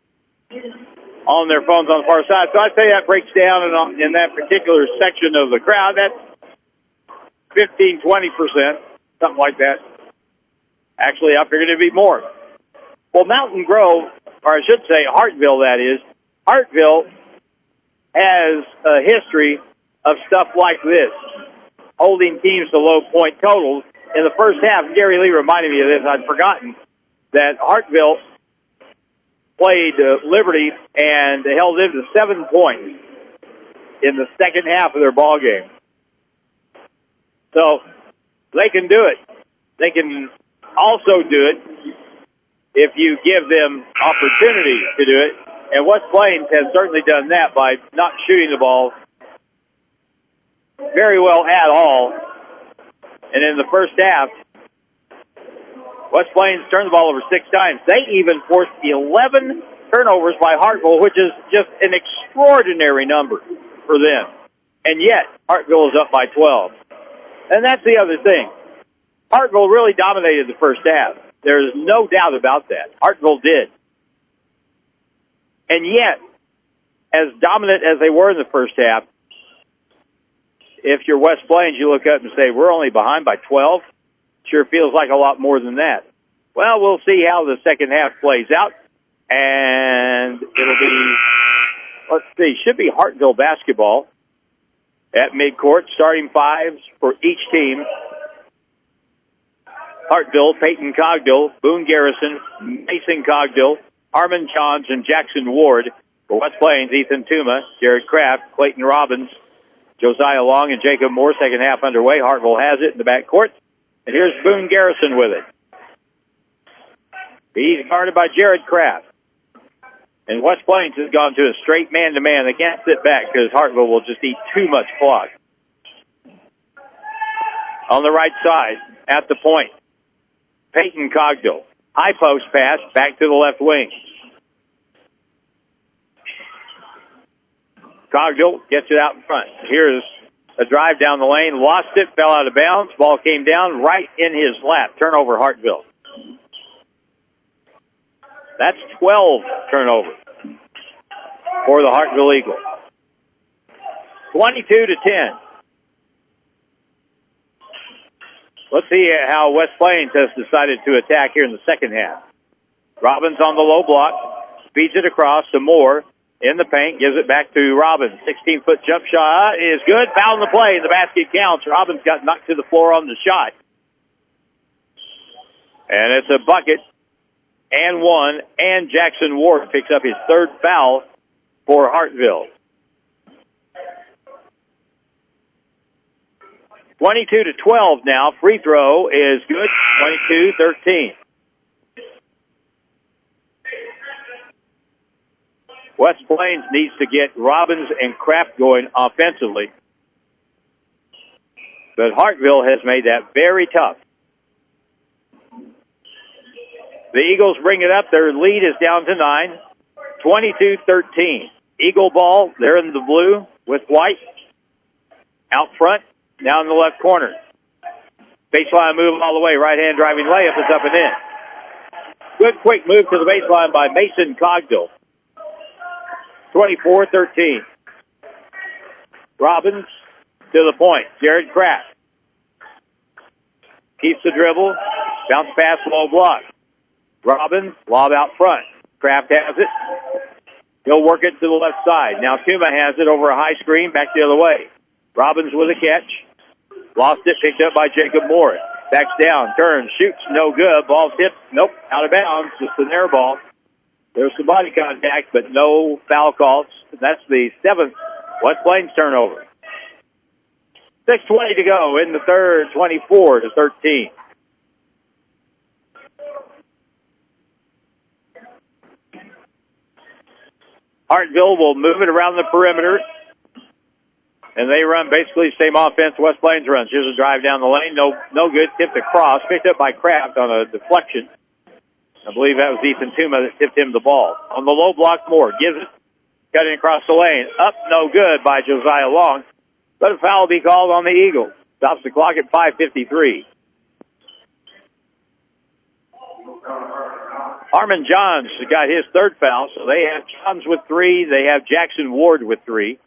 Speaker 1: on their phones on the far side. So I'd say that breaks down in, in that particular section of the crowd. That's fifteen, twenty percent, something like that. Actually, I figured it'd be more. Well, Mountain Grove, or I should say Hartville, that is, Hartville has a history of stuff like this, holding teams to low point totals. In the first half, Gary Lee reminded me of this. I'd forgotten that Hartville played uh, Liberty and held them to seven points in the second half of their ball game. So they can do it. They can also do it if you give them opportunity to do it. And West Plains has certainly done that by not shooting the ball very well at all. And in the first half, West Plains turned the ball over six times. They even forced eleven turnovers by Hartville, which is just an extraordinary number for them. And yet, Hartville is up by twelve. And that's the other thing. Hartville really dominated the first half. There's no doubt about that. Hartville did. And yet, as dominant as they were in the first half, if you're West Plains, you look up and say, we're only behind by twelve. Sure feels like a lot more than that. Well, we'll see how the second half plays out. And it'll be, let's see, should be Hartville basketball at midcourt, starting fives for each team. Hartville, Peyton Cogdill, Boone Garrison, Mason Cogdill, Harmon Johns, and Jackson Ward. For West Plains, Ethan Tuma, Jared Kraft, Clayton Robbins, Josiah Long, and Jacob Moore. Second half underway. Hartville has it in the backcourt. And here's Boone Garrison with it. He's guarded by Jared Kraft. And West Plains has gone to a straight man-to-man. They can't sit back because Hartville will just eat too much clock. On the right side, at the point, Peyton Cogdill. High post pass, back to the left wing. Cogdill gets it out in front. Here's a drive down the lane, lost it, fell out of bounds. Ball came down right in his lap. Turnover, Hartville. That's twelve turnovers for the Hartville Eagles. twenty-two to ten. Let's see how West Plains has decided to attack here in the second half. Robbins on the low block, speeds it across to Moore in the paint, gives it back to Robbins. sixteen-foot jump shot is good. Foul in the play. The basket counts. Robbins got knocked to the floor on the shot. And it's a bucket and one, and Jackson Ward picks up his third foul for Hartville. twenty-two to twelve now. Free throw is good. twenty-two thirteen. West Plains needs to get Robbins and Kraft going offensively. But Hartville has made that very tough. The Eagles bring it up. Their lead is down to nine. twenty-two thirteen. Eagle ball. They're in the blue with white. Out front. Now in the left corner. Baseline move all the way. Right hand driving layup is up and in. Good quick move to the baseline by Mason Cogdill. twenty-four thirteen. Robbins to the point. Jared Kraft. Keeps the dribble. Bounce pass, low block. Robbins, lob out front. Kraft has it. He'll work it to the left side. Now Tuma has it over a high screen, back the other way. Robbins with a catch. Lost it, picked up by Jacob Moore. Backs down, turns, shoots, no good. Ball tipped, nope, out of bounds. Just an air ball. There's some body contact, but no foul calls. That's the seventh West Plains turnover. six twenty to go in the third, twenty-four to thirteen. Hartville will move it around the perimeter. And they run basically the same offense West Plains runs. Here's a drive down the lane. No, no good. Tipped across. Picked up by Kraft on a deflection. I believe that was Ethan Tuma that tipped him the ball. On the low block, Moore gives it. Cutting across the lane. Up, no good by Josiah Long. But a foul will be called on the Eagles. Stops the clock at five fifty-three. Harmon Johns got his third foul, so they have Johns with three. They have Jackson Ward with three.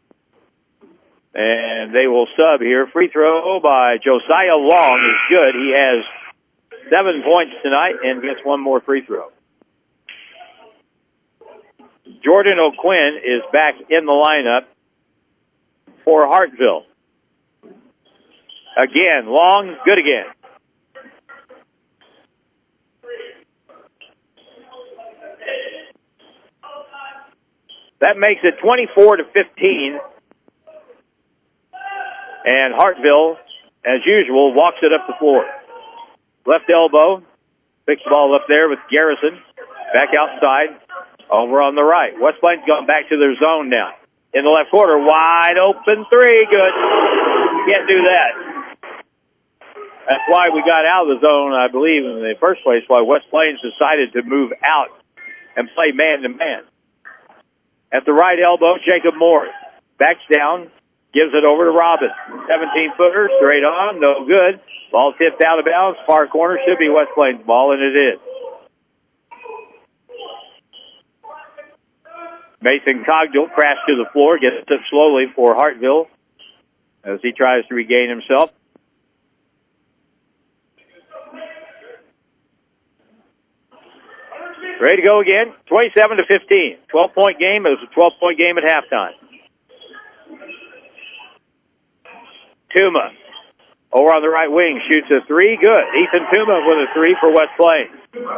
Speaker 1: And they will sub here. Free throw by Josiah Long is good. He has seven points tonight and gets one more free throw. Jordan O'Quinn is back in the lineup for Hartville. Again, Long, good again. That makes it twenty-four to fifteen. And Hartville, as usual, walks it up the floor. Left elbow, picks the ball up there with Garrison. Back outside, over on the right. West Plains gone back to their zone now. In the left quarter, wide open three, good. Can't do that. That's why we got out of the zone, I believe, in the first place, why West Plains decided to move out and play man-to-man. At the right elbow, Jacob Morris backs down, gives it over to Robin. seventeen-footer, straight on, no good. Ball tipped out of bounds, far corner, should be West Plains ball, and it is. Mason Cogdill crashed to the floor, gets it up slowly for Hartville as he tries to regain himself. Ready to go again, twenty-seven to fifteen. twelve-point game. It was a twelve-point game at halftime. Tuma, over on the right wing, shoots a three. Good. Ethan Tuma with a three for West Plains.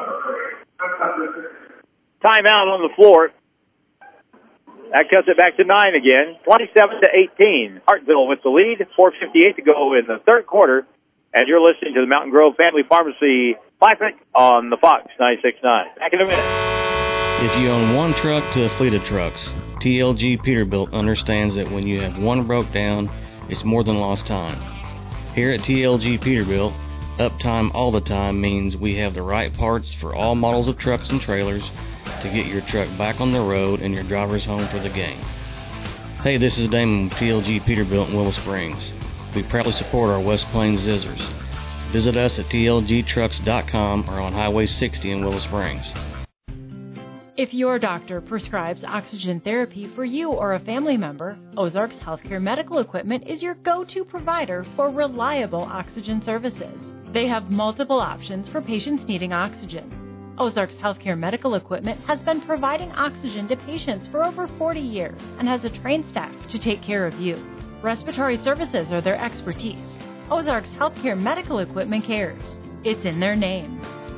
Speaker 1: Timeout on the floor. That cuts it back to nine again. twenty-seven to eighteen. Hartville with the lead. four fifty-eight to go in the third quarter. And you're listening to the Mountain Grove Family Pharmacy Five Pick on the Fox ninety-six point nine. Back in a minute.
Speaker 13: If you own one truck to a fleet of trucks, T L G Peterbilt understands that when you have one broke down, it's more than lost time. Here at T L G Peterbilt, uptime all the time means we have the right parts for all models of trucks and trailers to get your truck back on the road and your drivers home for the game. Hey, this is Damon with T L G Peterbilt in Willow Springs. We proudly support our West Plains Zizzers. Visit us at T L G trucks dot com or on Highway sixty in Willow Springs.
Speaker 5: If your doctor prescribes oxygen therapy for you or a family member, Ozarks Healthcare Medical Equipment is your go-to provider for reliable oxygen services. They have multiple options for patients needing oxygen. Ozarks Healthcare Medical Equipment has been providing oxygen to patients for over forty years and has a trained staff to take care of you. Respiratory services are their expertise. Ozarks Healthcare Medical Equipment cares. It's in their name.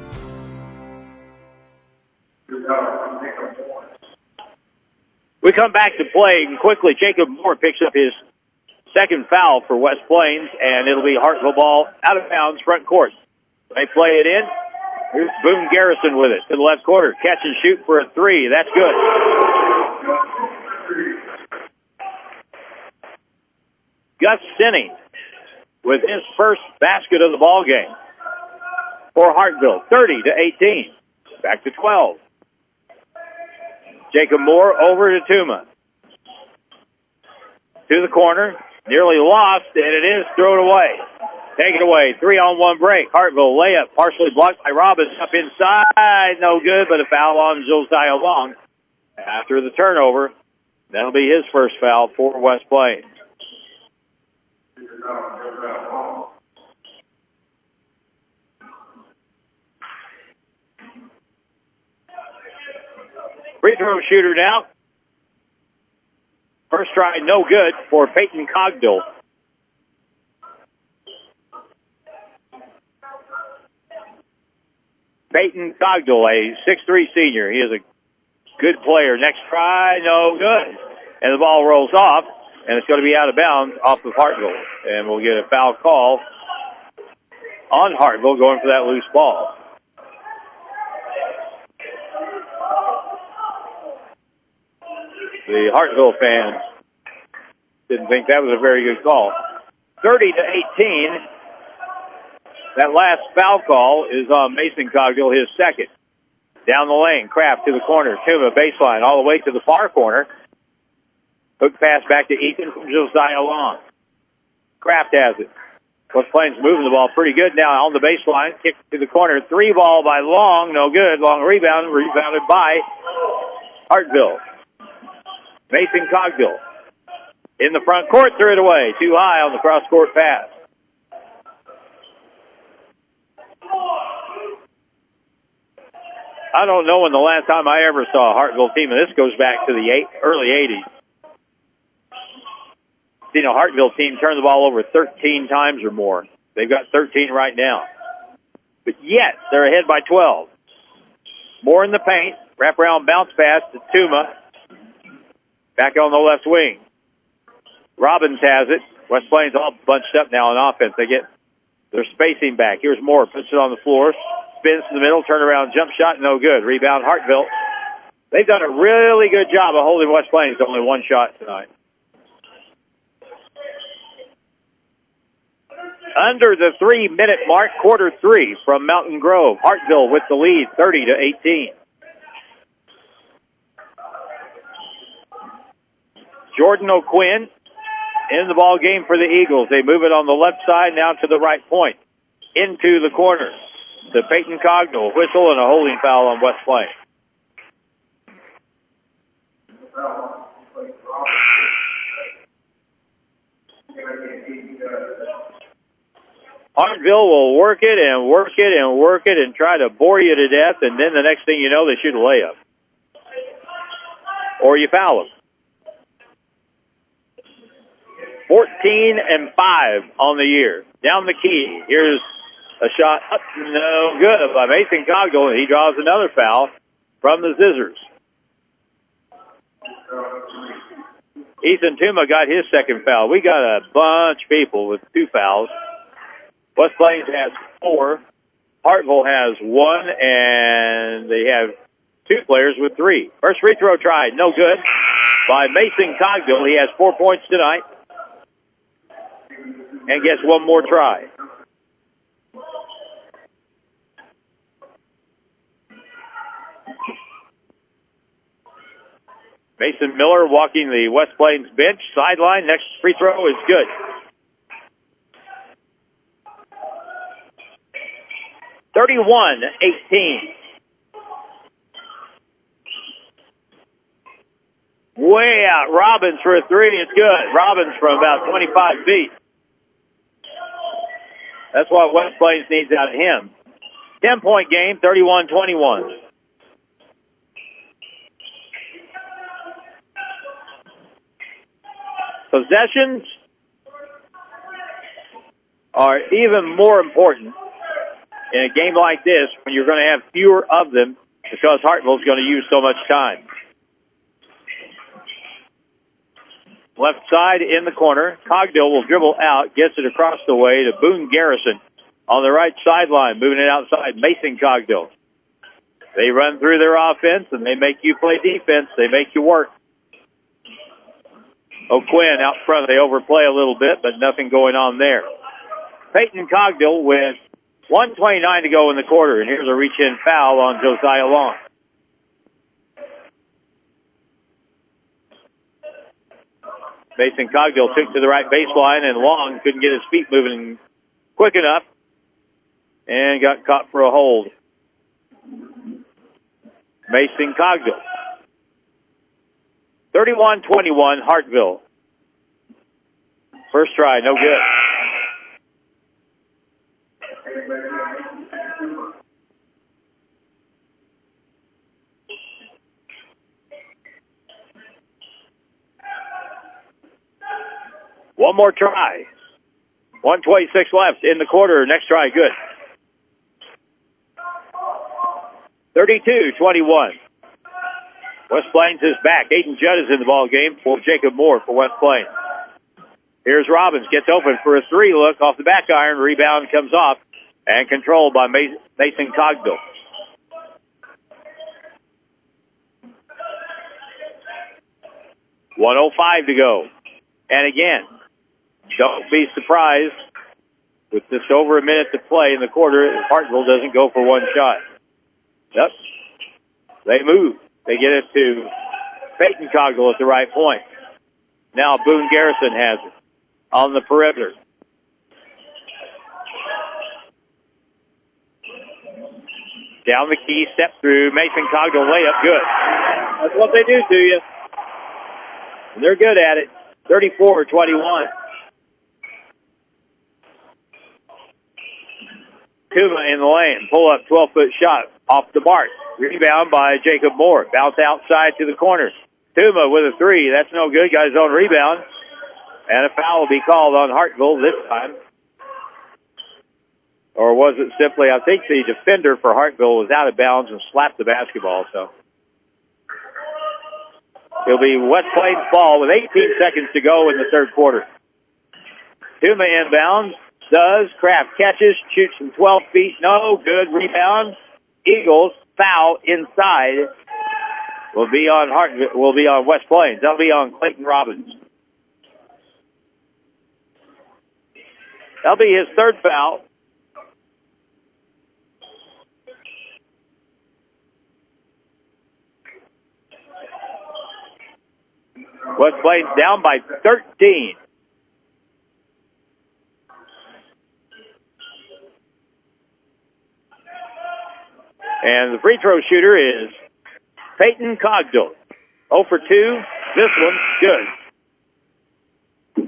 Speaker 1: We come back to play, and quickly Jacob Moore picks up his second foul for West Plains, and it'll be Hartville ball out of bounds, front court. They play it in. Here's Boone Garrison with it to the left quarter. Catch and shoot for a three. That's good. Gus Sinning with his first basket of the ball game for Hartville, thirty to eighteen. Back to twelve. Jacob Moore over to Tuma. To the corner, nearly lost, and it is thrown away. Take it away, three on one break. Hartville layup, partially blocked by Robbins, up inside, no good, but a foul on Josiah Long. After the turnover, that'll be his first foul for West Plains. Free throw shooter now. First try, no good for Peyton Cogdill. Peyton Cogdill, a six three senior. He is a good player. Next try, no good. And the ball rolls off, and it's going to be out of bounds off of Hartville. And we'll get a foul call on Hartville going for that loose ball. The Hartville fans didn't think that was a very good call. thirty to eighteen. That last foul call is on Mason Cogdill, his second. Down the lane, Kraft to the corner, Tuma baseline, all the way to the far corner. Hook pass back to Ethan from Josiah Long. Kraft has it. West Plains moving the ball pretty good now on the baseline. Kick to the corner. Three ball by Long. No good. Long rebound. Rebounded by Hartville. Mason Cogdill in the front court. Threw it away. Too high on the cross-court pass. I don't know when the last time I ever saw a Hartville team, and this goes back to the eight, early eighties. Seen a Hartville team turn the ball over thirteen times or more. They've got thirteen right now. But yet, they're ahead by twelve. More in the paint. Wrap around bounce pass to Tuma. Back on the left wing. Robbins has it. West Plains all bunched up now on offense. They get their spacing back. Here's Moore. Puts it on the floor. Spins to the middle. Turnaround jump shot. No good. Rebound Hartville. They've done a really good job of holding West Plains to only one shot tonight. Under the three-minute mark, quarter three from Mountain Grove. Hartville with the lead, thirty to eighteen. Jordan O'Quinn in the ball game for the Eagles. They move it on the left side now to the right point. Into the corner. To Peyton Cogdill. Whistle and a holding foul on West Plains. Hartville will work it and work it and work it and try to bore you to death, and then the next thing you know, they shoot a layup. Or you foul them. fourteen and five on the year. Down the key. Here's a shot up, no good by Mason Cogdill, and he draws another foul from the Scissors. Ethan Tuma got his second foul. We got a bunch of people with two fouls. West Plains has four. Hartville has one, and they have two players with three. First free throw tried, no good by Mason Cogdill. He has four points tonight and gets one more try. Mason Miller walking the West Plains bench, sideline. Next free throw is good. thirty-one eighteen. Way out. Robbins for a three. It's good. Robbins from about twenty-five feet. That's what West Plains needs out of him. ten-point game, thirty-one twenty-one. Possessions are even more important in a game like this when you're going to have fewer of them because Hartville's going to use so much time. Left side in the corner. Cogdill will dribble out, gets it across the way to Boone Garrison on the right sideline, moving it outside. Mason Cogdill. They run through their offense, and they make you play defense. They make you work. O'Quinn out front. They overplay a little bit, but nothing going on there. Peyton Cogdill with one twenty-nine to go in the quarter, and here's a reach-in foul on Josiah Long. Mason Cogdill took to the right baseline, and Long couldn't get his feet moving quick enough and got caught for a hold. Mason Cogdill. thirty-one twenty-one, Hartville. First try, no good. One more try. one twenty-six left in the quarter. Next try, good. thirty-two twenty-one. West Plains is back. Aiden Judd is in the ball game for Jacob Moore for West Plains. Here's Robbins. Gets open for a three look off the back iron. Rebound comes off and controlled by Mason Cogdill. one oh five to go. And again, don't be surprised with just over a minute to play in the quarter if Hartville doesn't go for one shot. Yep. They move. They get it to Peyton Cogdill at the right point. Now Boone Garrison has it on the perimeter. Down the key, step through, Mason Cogdill layup, good. That's what they do to you. And they're good at it. thirty-four twenty-one. Kuma in the lane. Pull up twelve-foot shot off the mark. Rebound by Jacob Moore. Bounce outside to the corner. Kuma with a three. That's no good. Got his own rebound. And a foul will be called on Hartville this time. Or was it simply, I think the defender for Hartville was out of bounds and slapped the basketball, so. It'll be West Plains ball with eighteen seconds to go in the third quarter. Kuma inbounds, does, Kraft catches, shoots from twelve feet, no, good, rebound. Eagles, foul inside, will be on Hartville, will be on West Plains. That'll be on Clayton Robbins. That'll be his third foul. West Plains down by thirteen. And the free throw shooter is Peyton Cogdill. oh for two. This one's good.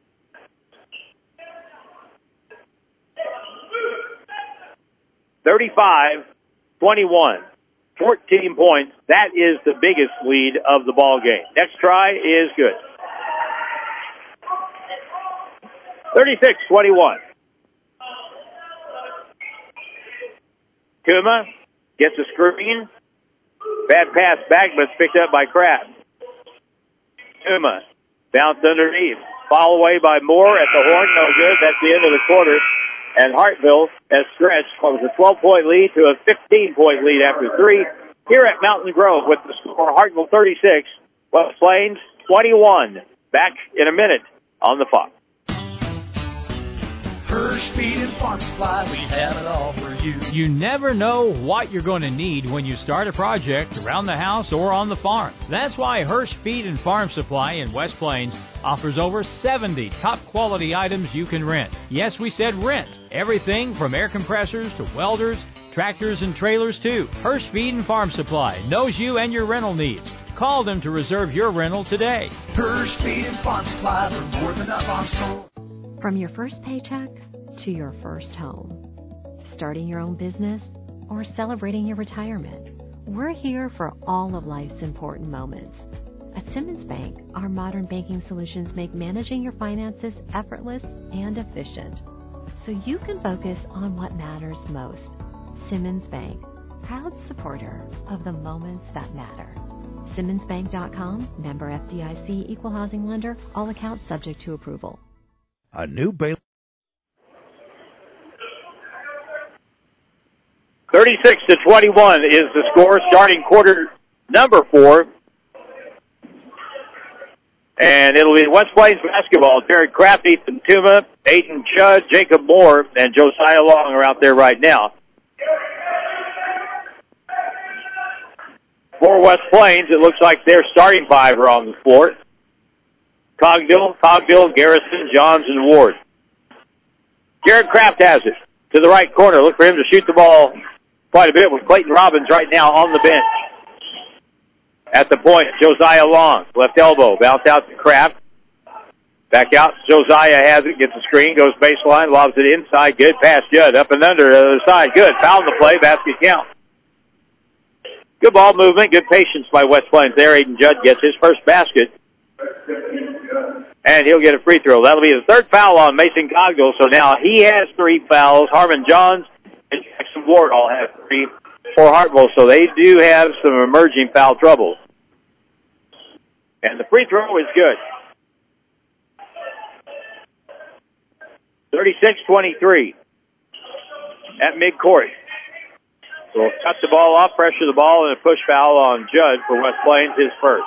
Speaker 1: thirty-five twenty-one. fourteen points. That is the biggest lead of the ball game. Next try is good. thirty-six twenty-one. Kuma gets a screen. Bad pass back, but it's picked up by Kraft. Kuma bounce underneath. Foul away by Moore at the horn. No good. That's the end of the quarter. And Hartville has stretched from a twelve-point lead to a fifteen-point lead after three. Here at Mountain Grove with the score, Hartville thirty-six, West Plains twenty-one. Back in a minute on the Fox.
Speaker 15: Hirsch Feed and Farm Supply, we have it all for you.
Speaker 2: You never know what you're going to need when you start a project around the house or on the farm. That's why Hirsch Feed and Farm Supply in West Plains offers over seventy top-quality items you can rent. Yes, we said rent. Everything from air compressors to welders, tractors and trailers too. Hirsch Feed and Farm Supply knows you and your rental needs. Call them to reserve your rental today.
Speaker 15: Hirsch Feed and Farm Supply, they're more than a farm store.
Speaker 6: From your first paycheck to your first home, starting your own business or celebrating your retirement, we're here for all of life's important moments. At Simmons Bank, our modern banking solutions make managing your finances effortless and efficient, so you can focus on what matters most. Simmons Bank, proud supporter of the moments that matter. Simmons Bank dot com, member F D I C, equal housing lender, all accounts subject to approval.
Speaker 16: A new Baylor.
Speaker 1: thirty-six to twenty-one is the score, starting quarter number four. And it'll be West Plains basketball. Jared Kraft, Ethan Tuma, Aiden Judd, Jacob Moore, and Josiah Long are out there right now. For West Plains, it looks like their starting five are on the floor. Cogdill, Cogdill, Garrison, Johns, and Ward. Jared Kraft has it to the right corner. Look for him to shoot the ball quite a bit with Clayton Robbins right now on the bench. At the point, Josiah Long, left elbow, bounce out to Kraft. Back out, Josiah has it, gets the screen, goes baseline, lobs it inside, good pass, Judd, up and under, the other side, good, foul in the play, basket count. Good ball movement, good patience by West Plains there. Aiden Judd gets his first basket. And he'll get a free throw. That'll be the third foul on Mason Cogdill, so now he has three fouls. Harmon Johns and Jackson Ward all have three for Hartville, so they do have some emerging foul trouble. And the free throw is good. thirty-six twenty-three at midcourt. So we'll cut the ball off, pressure the ball, and a push foul on Judd for West Plains, his first.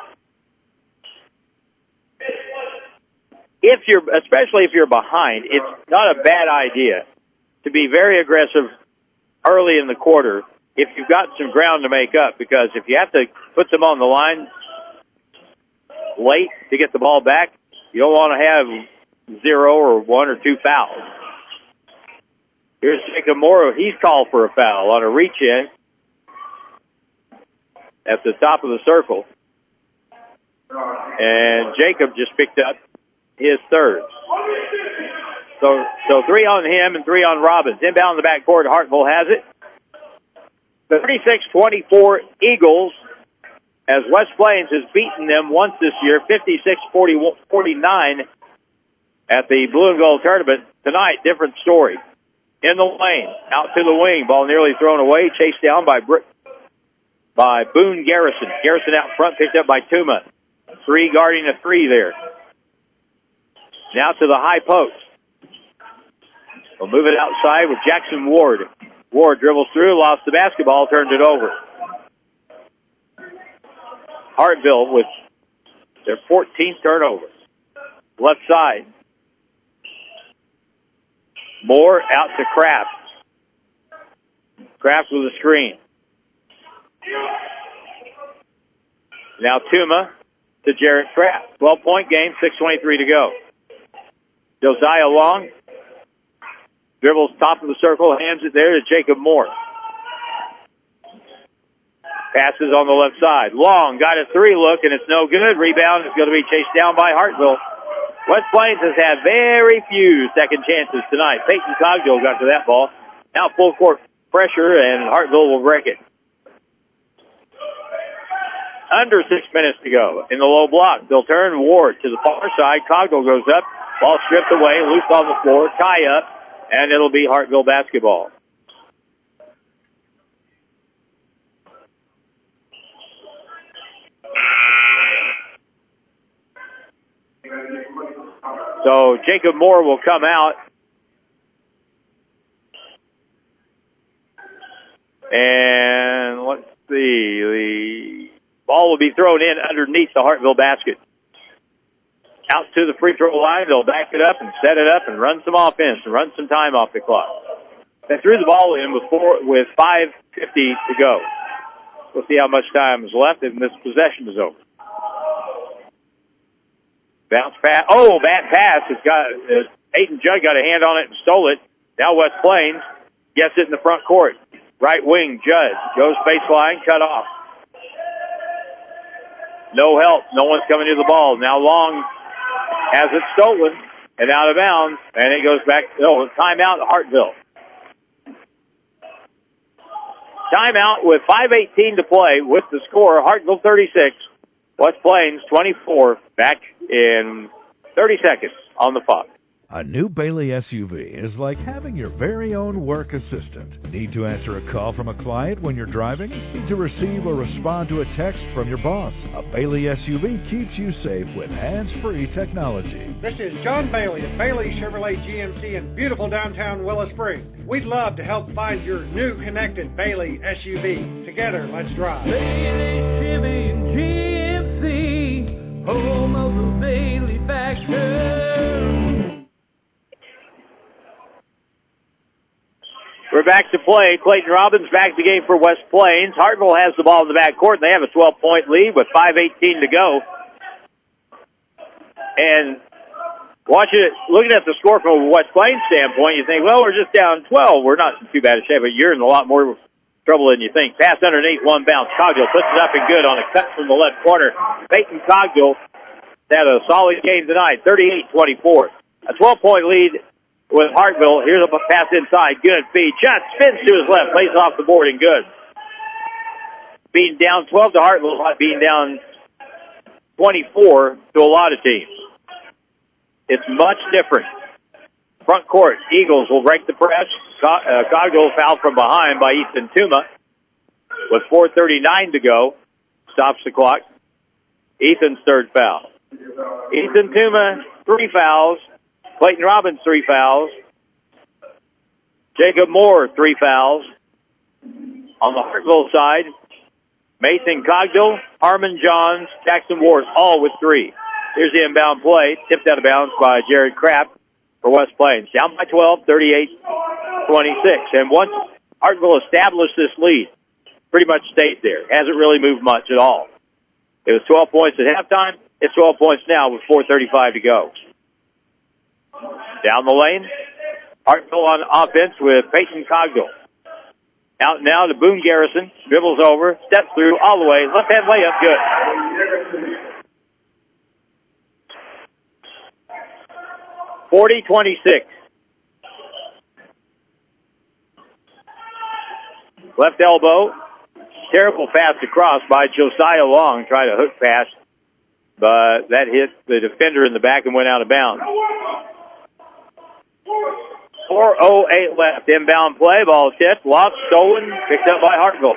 Speaker 1: If you're, especially if you're behind, it's not a bad idea to be very aggressive early in the quarter if you've got some ground to make up, because if you have to put them on the line late to get the ball back, you don't want to have zero or one or two fouls. Here's Jacob Morrow. He's called for a foul on a reach-in. at the top of the circle. And Jacob just picked up his third. So, so three on him and three on Robbins. Inbound in the backcourt, Hartville has it. thirty-six twenty-four Eagles, as West Plains has beaten them once this year, fifty-six forty-nine at the Blue and Gold tournament. Tonight, different story. In the lane, out to the wing, ball nearly thrown away, chased down by Br- by Boone Garrison. Garrison out front, picked up by Tuma. Three guarding a three there. Now to the high post. We'll move it outside with Jackson Ward. Ward dribbles through, lost the basketball, turned it over. Hartville with their fourteenth turnover. Left side. Moore out to Kraft. Kraft with a screen. Now Tuma to Jarrett Kraft. twelve-point game, six twenty-three to go. Josiah Long dribbles top of the circle, hands it there to Jacob Moore. Passes on the left side. Long got a three look, and it's no good. Rebound is going to be chased down by Hartville. West Plains has had very few second chances tonight. Peyton Cogdill got to that ball. Now full court pressure, and Hartville will break it. Under six minutes to go in the low block. They'll turn Ward to the far side. Cogdill goes up. Ball stripped away, loose on the floor, tie up, and it'll be Hartville basketball. So Jacob Moore will come out. And let's see, the ball will be thrown in underneath the Hartville basket. Out to the free throw line, they'll back it up and set it up and run some offense and run some time off the clock. They threw the ball in with four, with five fifty to go. We'll see how much time is left and this possession is over. Bounce pass. Oh, bad pass. It's got, uh, Peyton Judd got a hand on it and stole it. Now West Plains gets it in the front court. Right wing, Judd goes baseline, cut off. No help. No one's coming to the ball. Now Long has it stolen and out of bounds, and it goes back. No, timeout, Hartville. Timeout with five eighteen to play with the score, Hartville thirty-six, West Plains twenty-four, back in thirty seconds on the Fox.
Speaker 7: A new Bailey S U V is like having your very own work assistant. Need to answer a call from a client when you're driving? Need to receive or respond to a text from your boss? A Bailey S U V keeps you safe with hands-free technology.
Speaker 9: This is John Bailey of Bailey Chevrolet G M C in beautiful downtown Willow Springs. We'd love to help find your new connected Bailey S U V. Together, let's drive.
Speaker 10: Bailey Chevy and G M C, home of the Bailey factor.
Speaker 1: We're back to play. Clayton Robbins back to the game for West Plains. Hartville has the ball in the backcourt, and they have a twelve-point lead with five eighteen to go. And watching it, looking at the score from a West Plains standpoint, you think, well, we're just down twelve. We're not in too bad a shape, but you're in a lot more trouble than you think. Pass underneath, one bounce. Cogdill puts it up and good on a cut from the left corner. Peyton Cogdill had a solid game tonight, thirty-eight twenty-four. A twelve-point lead with Hartville. Here's a pass inside. Good feed. Shot spins to his left. Plays off the board and good. Being down twelve to Hartville, being down twenty-four to a lot of teams. It's much different. Front court, Eagles will break the press. Cogdill fouled from behind by Ethan Tuma. With four thirty-nine to go. Stops the clock. Ethan's third foul. Ethan Tuma, three fouls. Clayton Robbins, three fouls. Jacob Moore, three fouls. On the Hartville side, Mason Cogdill, Harmon Johns, Jackson Ward, all with three. Here's the inbound play, tipped out of bounds by Jared Kraft for West Plains. Down by twelve, thirty-eight twenty-six. And once Hartville established this lead, pretty much stayed there. Hasn't really moved much at all. It was twelve points at halftime. It's twelve points now with four thirty-five to go. Down the lane, Hartville on offense with Peyton Cogdill. Out now to Boone Garrison. Dribbles over. Steps through all the way. Left hand layup. Good. forty twenty-six. Left elbow. Terrible pass across by Josiah Long. Tried a hook pass, but that hit the defender in the back and went out of bounds. four oh eight left. Inbound play. Ball tipped. Lost. Stolen. Picked up by Hartville.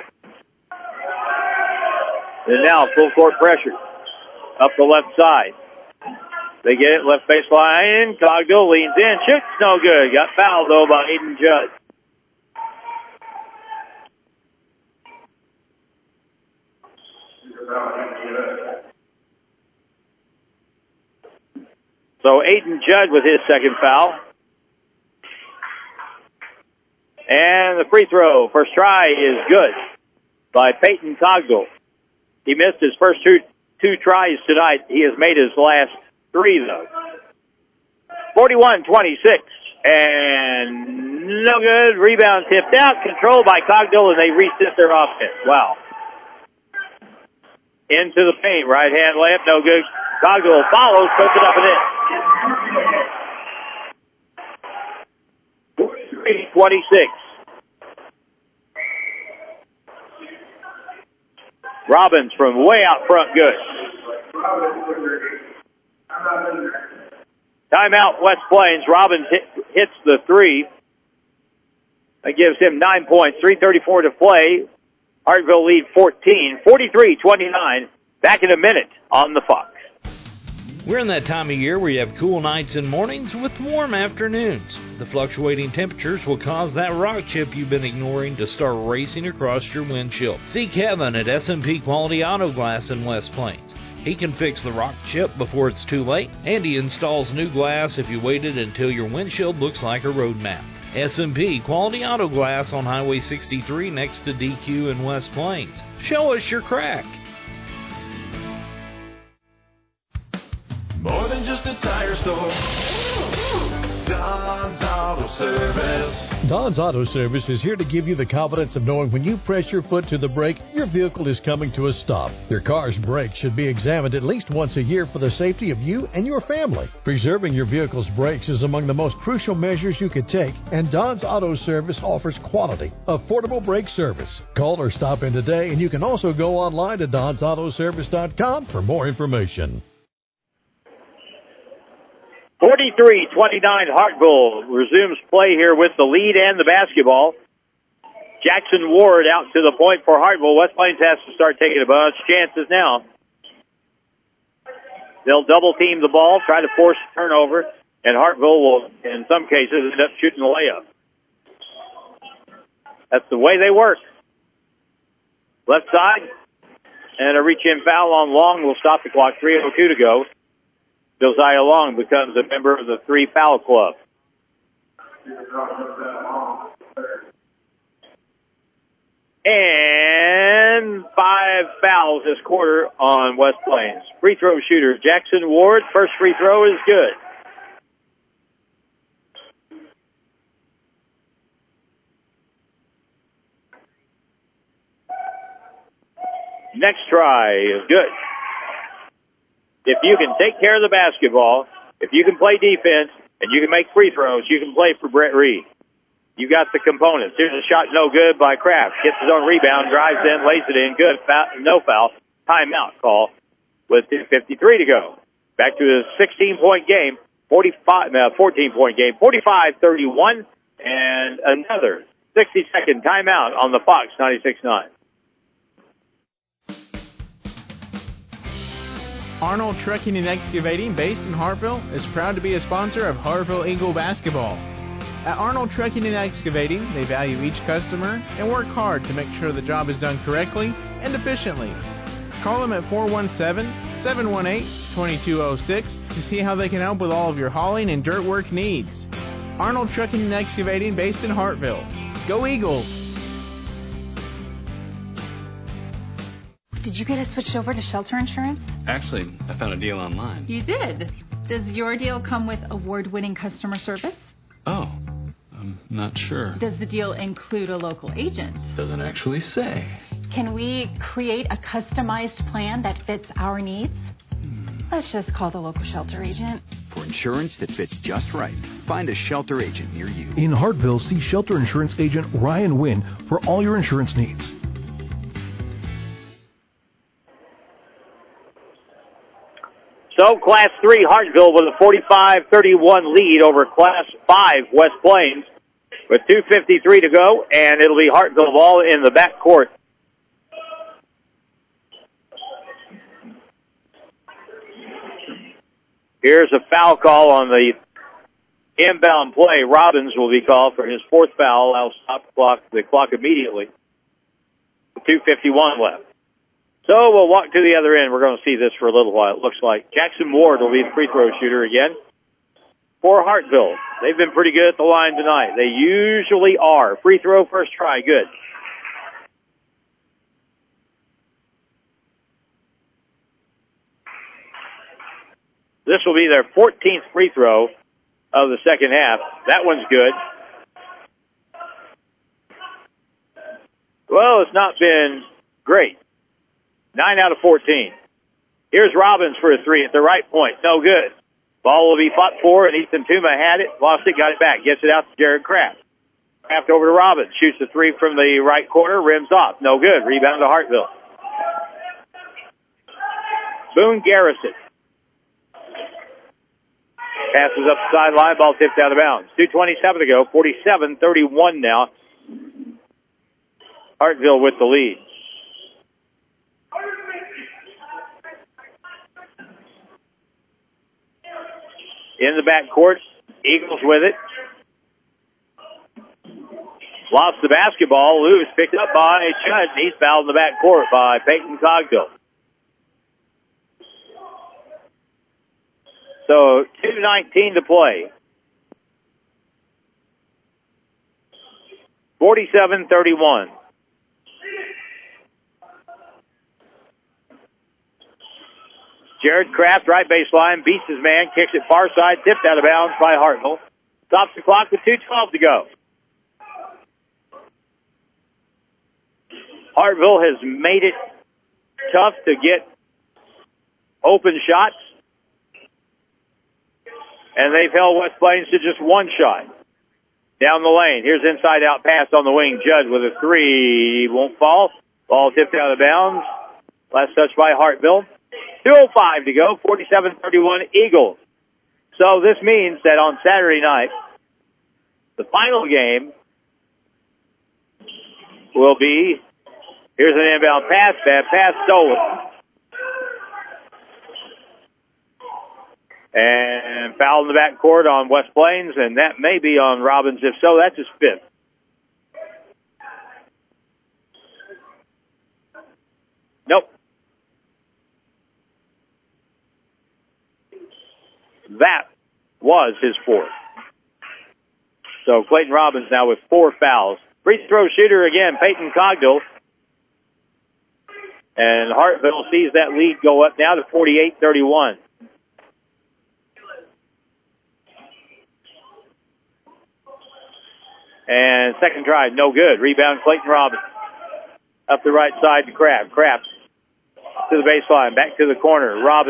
Speaker 1: And now full court pressure. Up the left side. They get it. Left baseline. Cogdill leans in. Shoots. No good. Got fouled, though, by Aiden Judd. So Aiden Judd with his second foul. And the free throw, first try, is good by Peyton Cogdill. He missed his first two, two tries tonight. He has made his last three, though. forty-one twenty-six. And no good. Rebound tipped out. Controlled by Cogdill, and they reset their offense. Wow. Into the paint. Right hand layup. No good. Cogdill follows. Puts it up and in. forty-three twenty-six. Robbins from way out front. Good. Timeout, West Plains. Robbins hit, hits the three. That gives him nine points. three thirty-four to play. Hartville lead fourteen. forty-three twenty-nine. Back in a minute on the Fox.
Speaker 2: We're in that time of year where you have cool nights and mornings with warm afternoons. The fluctuating temperatures will cause that rock chip you've been ignoring to start racing across your windshield. See Kevin at S and P Quality Auto Glass in West Plains. He can fix the rock chip before it's too late, and he installs new glass if you waited until your windshield looks like a road map. S and P Quality Auto Glass on Highway sixty-three next to D Q in West Plains. Show us your crack.
Speaker 10: More than just a tire store. Don's Auto Service.
Speaker 16: Don's Auto Service is here to give you the confidence of knowing when you press your foot to the brake, your vehicle is coming to a stop. Your car's brakes should be examined at least once a year for the safety of you and your family. Preserving your vehicle's brakes is among the most crucial measures you could take, and Don's Auto Service offers quality, affordable brake service. Call or stop in today, and you can also go online to dons auto service dot com for more information.
Speaker 1: forty-three twenty-nine, Hartville resumes play here with the lead and the basketball. Jackson Ward out to the point for Hartville. West Plains has to start taking a bunch of chances now. They'll double team the ball, try to force a turnover, and Hartville will, in some cases, end up shooting the layup. That's the way they work. Left side, and a reach-in foul on Long will stop the clock. three oh two to go. Josiah Long becomes a member of the three foul club. And five fouls this quarter on West Plains. Free throw shooter Jackson Ward. First free throw is good. Next try is good. If you can take care of the basketball, if you can play defense, and you can make free throws, you can play for Brett Reed. You got the components. Here's a shot no good by Kraft. Gets his own rebound, drives in, lays it in. Good. Foul, no foul. Timeout call with two fifty-three to go. Back to a sixteen-point game, forty-five, uh, fourteen-point game, forty-five thirty-one, and another sixty-second timeout on the Fox ninety-six nine.
Speaker 14: Arnold Trucking and Excavating, based in Hartville, is proud to be a sponsor of Hartville Eagle Basketball. At Arnold Trucking and Excavating, they value each customer and work hard to make sure the job is done correctly and efficiently. Call them at four one seven, seven one eight, two two zero six to see how they can help with all of your hauling and dirt work needs. Arnold Trucking and Excavating, based in Hartville. Go Eagles!
Speaker 18: Did you get us switched over to shelter insurance?
Speaker 19: Actually, I found a deal online.
Speaker 18: You did? Does your deal come with award-winning customer service?
Speaker 19: Oh, I'm Not sure.
Speaker 18: Does the deal include a local agent?
Speaker 19: Doesn't actually say.
Speaker 18: Can we create a customized plan that fits our needs? Let's just call the local shelter agent.
Speaker 20: For insurance that fits just right, find a shelter agent near you.
Speaker 21: In Hartville, see shelter insurance agent Ryan Wynn for all your insurance needs.
Speaker 1: So Class three Hartville with a forty-five thirty-one lead over Class five West Plains with two fifty-three to go, and it'll be Hartville ball in the back court. Here's a foul call on the inbound play. Robbins will be called for his fourth foul. I'll stop the clock, the clock immediately. two fifty-one left. So we'll walk to the other end. We're going to see this for a little while, it looks like. Jackson Ward will be the free throw shooter again for Hartville. They've been pretty good at the line tonight. They usually are. Free throw, first try, good. This will be their fourteenth free throw of the second half. That one's good. Well, it's not been great. nine out of fourteen. Here's Robbins for a three at the right point. No good. Ball will be fought for, and Ethan Tuma had it, lost it, got it back. Gets it out to Jared Kraft. Kraft over to Robbins. Shoots a three from the right corner, rims off. No good. Rebound to Hartville. Boone Garrison. Passes up the sideline, ball tipped out of bounds. two twenty-seven to go, forty-seven thirty-one now. Hartville with the lead. In the backcourt, Eagles with it. Lost the basketball, loose, picked up by Judd. He's fouled in the backcourt by Peyton Cogdill. So, two nineteen to play. forty-seven thirty-one. Jared Kraft, right baseline, beats his man, kicks it far side, tipped out of bounds by Hartville. Stops the clock with two twelve to go. Hartville has made it tough to get open shots, and they've held West Plains to just one shot. Down the lane, here's inside out pass on the wing. Judd with a three, won't fall. Ball tipped out of bounds. Last touch by Hartville. two oh five to go, forty-seven thirty-one Eagles. So this means that on Saturday night, the final game will be, here's an inbound pass, bad pass, stolen. And foul in the backcourt on West Plains, and that may be on Robbins. If so, that's his fifth. Nope. That was his fourth. So Clayton Robbins now with four fouls. Free throw shooter again, Peyton Cogdill. And Hartville sees that lead go up now to forty-eight thirty-one. And second try, no good. Rebound, Clayton Robbins. Up the right side to Kraft. Kraft to the baseline, back to the corner. Robbins.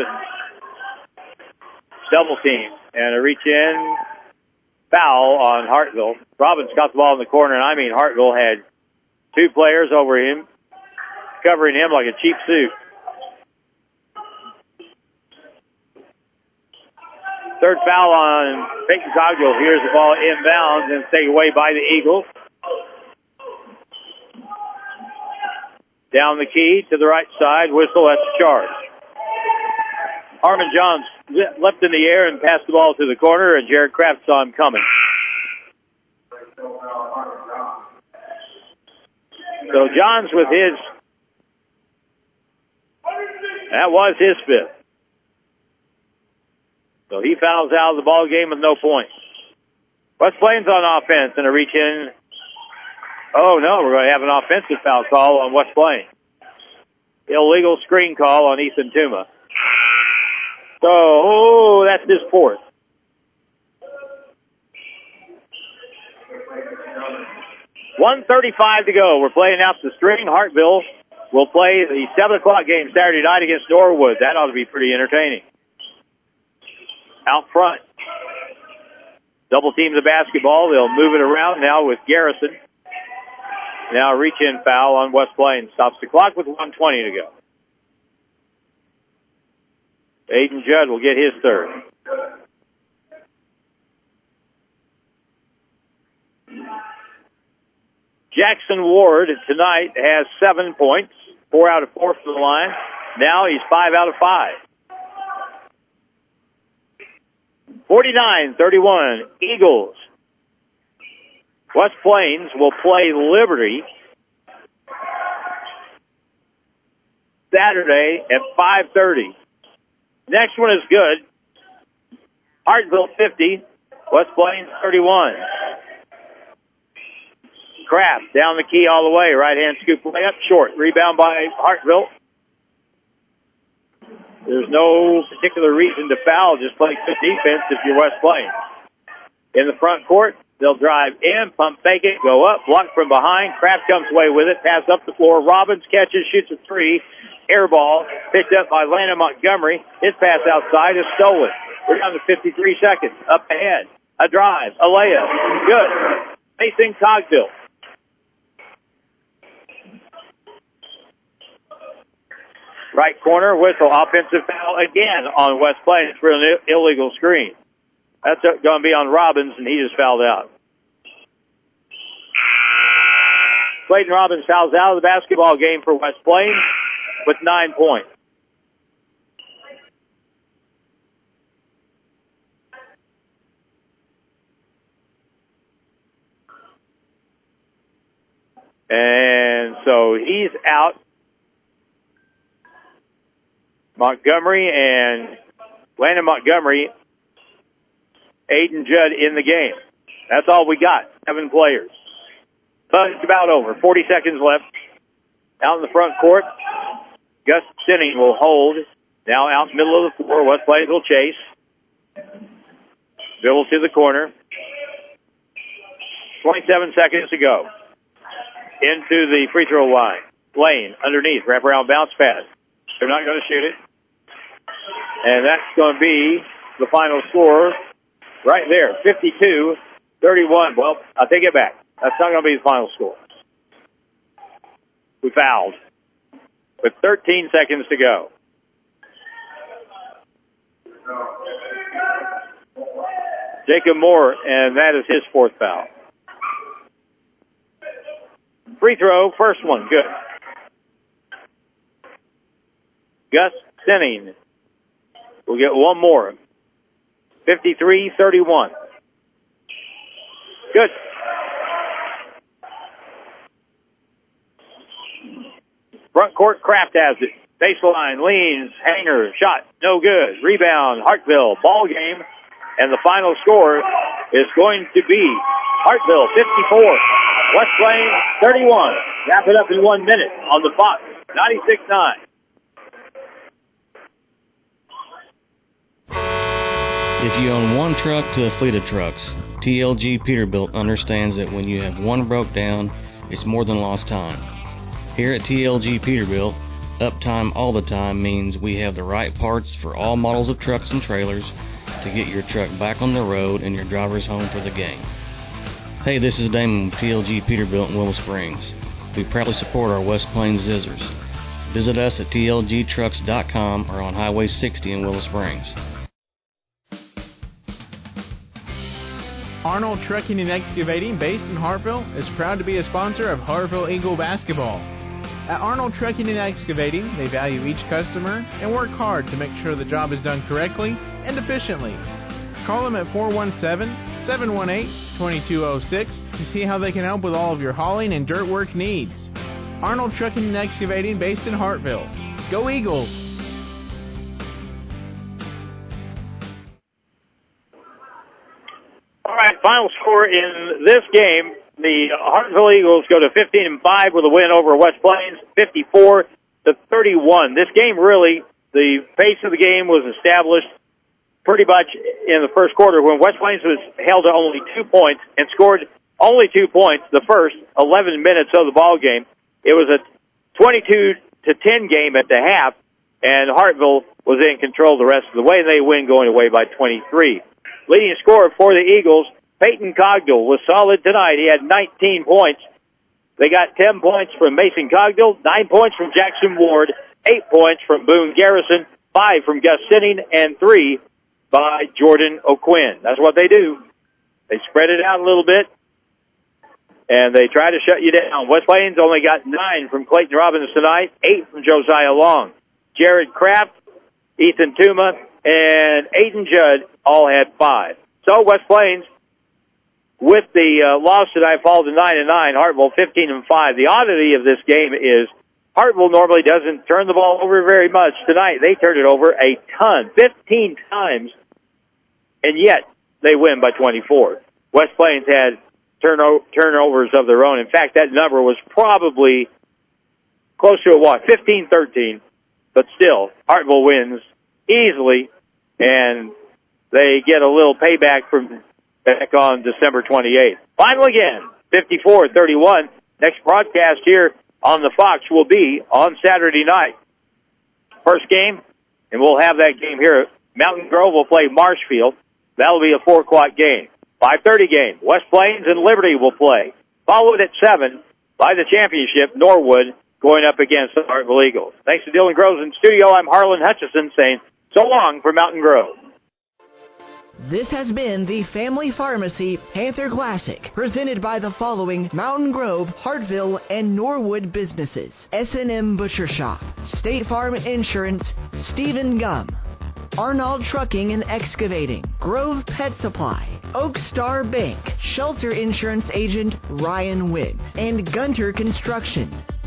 Speaker 1: Double team. And a reach in. Foul on Hartville. Robbins got the ball in the corner, and I mean Hartville had two players over him, covering him like a cheap suit. Third foul on Peyton Cogdill. Here's the ball inbounds and taken away by the Eagles. Down the key to the right side. Whistle, that's a charge. Harmon Johns leapt in the air and passed the ball to the corner, and Jared Kraft saw him coming. So Johns with his, that was his fifth. So he fouls out of the ball game with no points. West Plains on offense and a reach in. Oh no, we're going to have an offensive foul call on West Plains. Illegal screen call on Ethan Tuma. So, oh, that's his fourth. one thirty-five to go. We're playing out the string. Hartville will play the seven o'clock game Saturday night against Norwood. That ought to be pretty entertaining. Out front. Double team the basketball. They'll move it around now with Garrison. Now reach-in foul on West Plains. Stops the clock with one twenty to go. Aiden Judd will get his third. Jackson Ward tonight has seven points, four out of four from the line. Now he's five out of five. forty-nine thirty-one, Eagles. West Plains will play Liberty Saturday at five thirty. Next one is good. Hartville fifty, West Plains thirty-one. Kraft down the key all the way. Right-hand scoop way up short. Rebound by Hartville. There's no particular reason to foul. Just play good defense if you're West Plains. In the front court, they'll drive in, pump fake it, go up, block from behind. Kraft comes away with it, pass up the floor. Robbins catches, shoots a three. Air ball picked up by Landon Montgomery. His pass outside is stolen. We're down to fifty-three seconds. Up ahead. A drive. A layup. Good. Mason Cogdill. Right corner whistle. Offensive foul again on West Plains for an illegal screen. That's going to be on Robbins, and he just fouled out. Clayton Robbins fouls out of the basketball game for West Plains with nine points. And so he's out. Montgomery and Landon Montgomery, Aiden Judd in the game. That's all we got. Seven players. But it's about over. forty seconds left. Out in the front court, Gus Sinning will hold. Now out in the middle of the floor, West Plains will chase. Dribble to the corner. twenty-seven seconds to go. Into the free throw line. Lane underneath, wrap around bounce pass. They're not going to shoot it. And that's going to be the final score right there, fifty-two thirty-one. Well, I take it back. That's not going to be the final score. We fouled with thirteen seconds to go. Jacob Moore, and that is his fourth foul. Free throw, first one, good. Gus Sinning will get one more. fifty-three thirty-one. Good. Front court, Kraft has it. Baseline, leans, hanger, shot, no good. Rebound, Hartville, ball game. And the final score is going to be Hartville fifty-four, West Plains thirty-one. Wrap it up in one minute on the Fox ninety-six nine.
Speaker 13: If you own one truck to a fleet of trucks, T L G Peterbilt understands that when you have one broke down, it's more than lost time. Here at T L G Peterbilt, uptime all the time means we have the right parts for all models of trucks and trailers to get your truck back on the road and your drivers home for the game. Hey, this is Damon with T L G Peterbilt in Willow Springs. We proudly support our West Plains Zizzers. Visit us at T L G trucks dot com or on Highway sixty in Willow Springs.
Speaker 14: Arnold Trucking and Excavating, based in Hartville, is proud to be a sponsor of Hartville Eagle Basketball. At Arnold Trucking and Excavating, they value each customer and work hard to make sure the job is done correctly and efficiently. Call them at four one seven, seven one eight, two two zero six to see how they can help with all of your hauling and dirt work needs. Arnold Trucking and Excavating, based in Hartville. Go Eagles!
Speaker 1: All right, final score in this game. The Hartville Eagles go to fifteen and five with a win over West Plains, fifty-four to thirty-one. This game really, the pace of the game was established pretty much in the first quarter when West Plains was held to only two points and scored only two points the first eleven minutes of the ball game. It was a twenty-two to ten game at the half, and Hartville was in control the rest of the way. They win going away by twenty-three. Leading scorer for the Eagles, Peyton Cogdill, was solid tonight. He had nineteen points. They got ten points from Mason Cogdill, nine points from Jackson Ward, eight points from Boone Garrison, five from Gus Sinning, and three by Jordan O'Quinn. That's what they do. They spread it out a little bit, and they try to shut you down. West Plains only got nine from Clayton Robbins tonight, eight from Josiah Long. Jared Kraft, Ethan Tuma, and Aiden Judd all had five. So West Plains, with the uh, loss tonight, fall to nine and nine. Hartville fifteen and five. The oddity of this game is Hartville normally doesn't turn the ball over very much. Tonight they turned it over a ton, fifteen times, and yet they win by twenty-four. West Plains had turno- turnovers of their own. In fact, that number was probably close to a what, fifteen thirteen. But still, Hartville wins easily, and they get a little payback from back on December twenty-eighth. Final again, fifty-four thirty-one. Next broadcast here on the Fox will be on Saturday night. First game, and we'll have that game here. Mountain Grove will play Marshfield. That'll be a four o'clock game. five thirty game, West Plains and Liberty will play. Followed at seven by the championship, Norwood, going up against the Hartville Eagles. Thanks to Dylan Groves in studio. I'm Harlan Hutchison saying so long for Mountain Grove.
Speaker 3: This has been the Family Pharmacy Panther Classic, presented by the following Mountain Grove, Hartville, and Norwood businesses: S and M Butcher Shop, State Farm Insurance, Stephen Gum, Arnold Trucking and Excavating, Grove Pet Supply, Oak Star Bank, Shelter Insurance Agent Ryan Wynn, and Gunter Construction.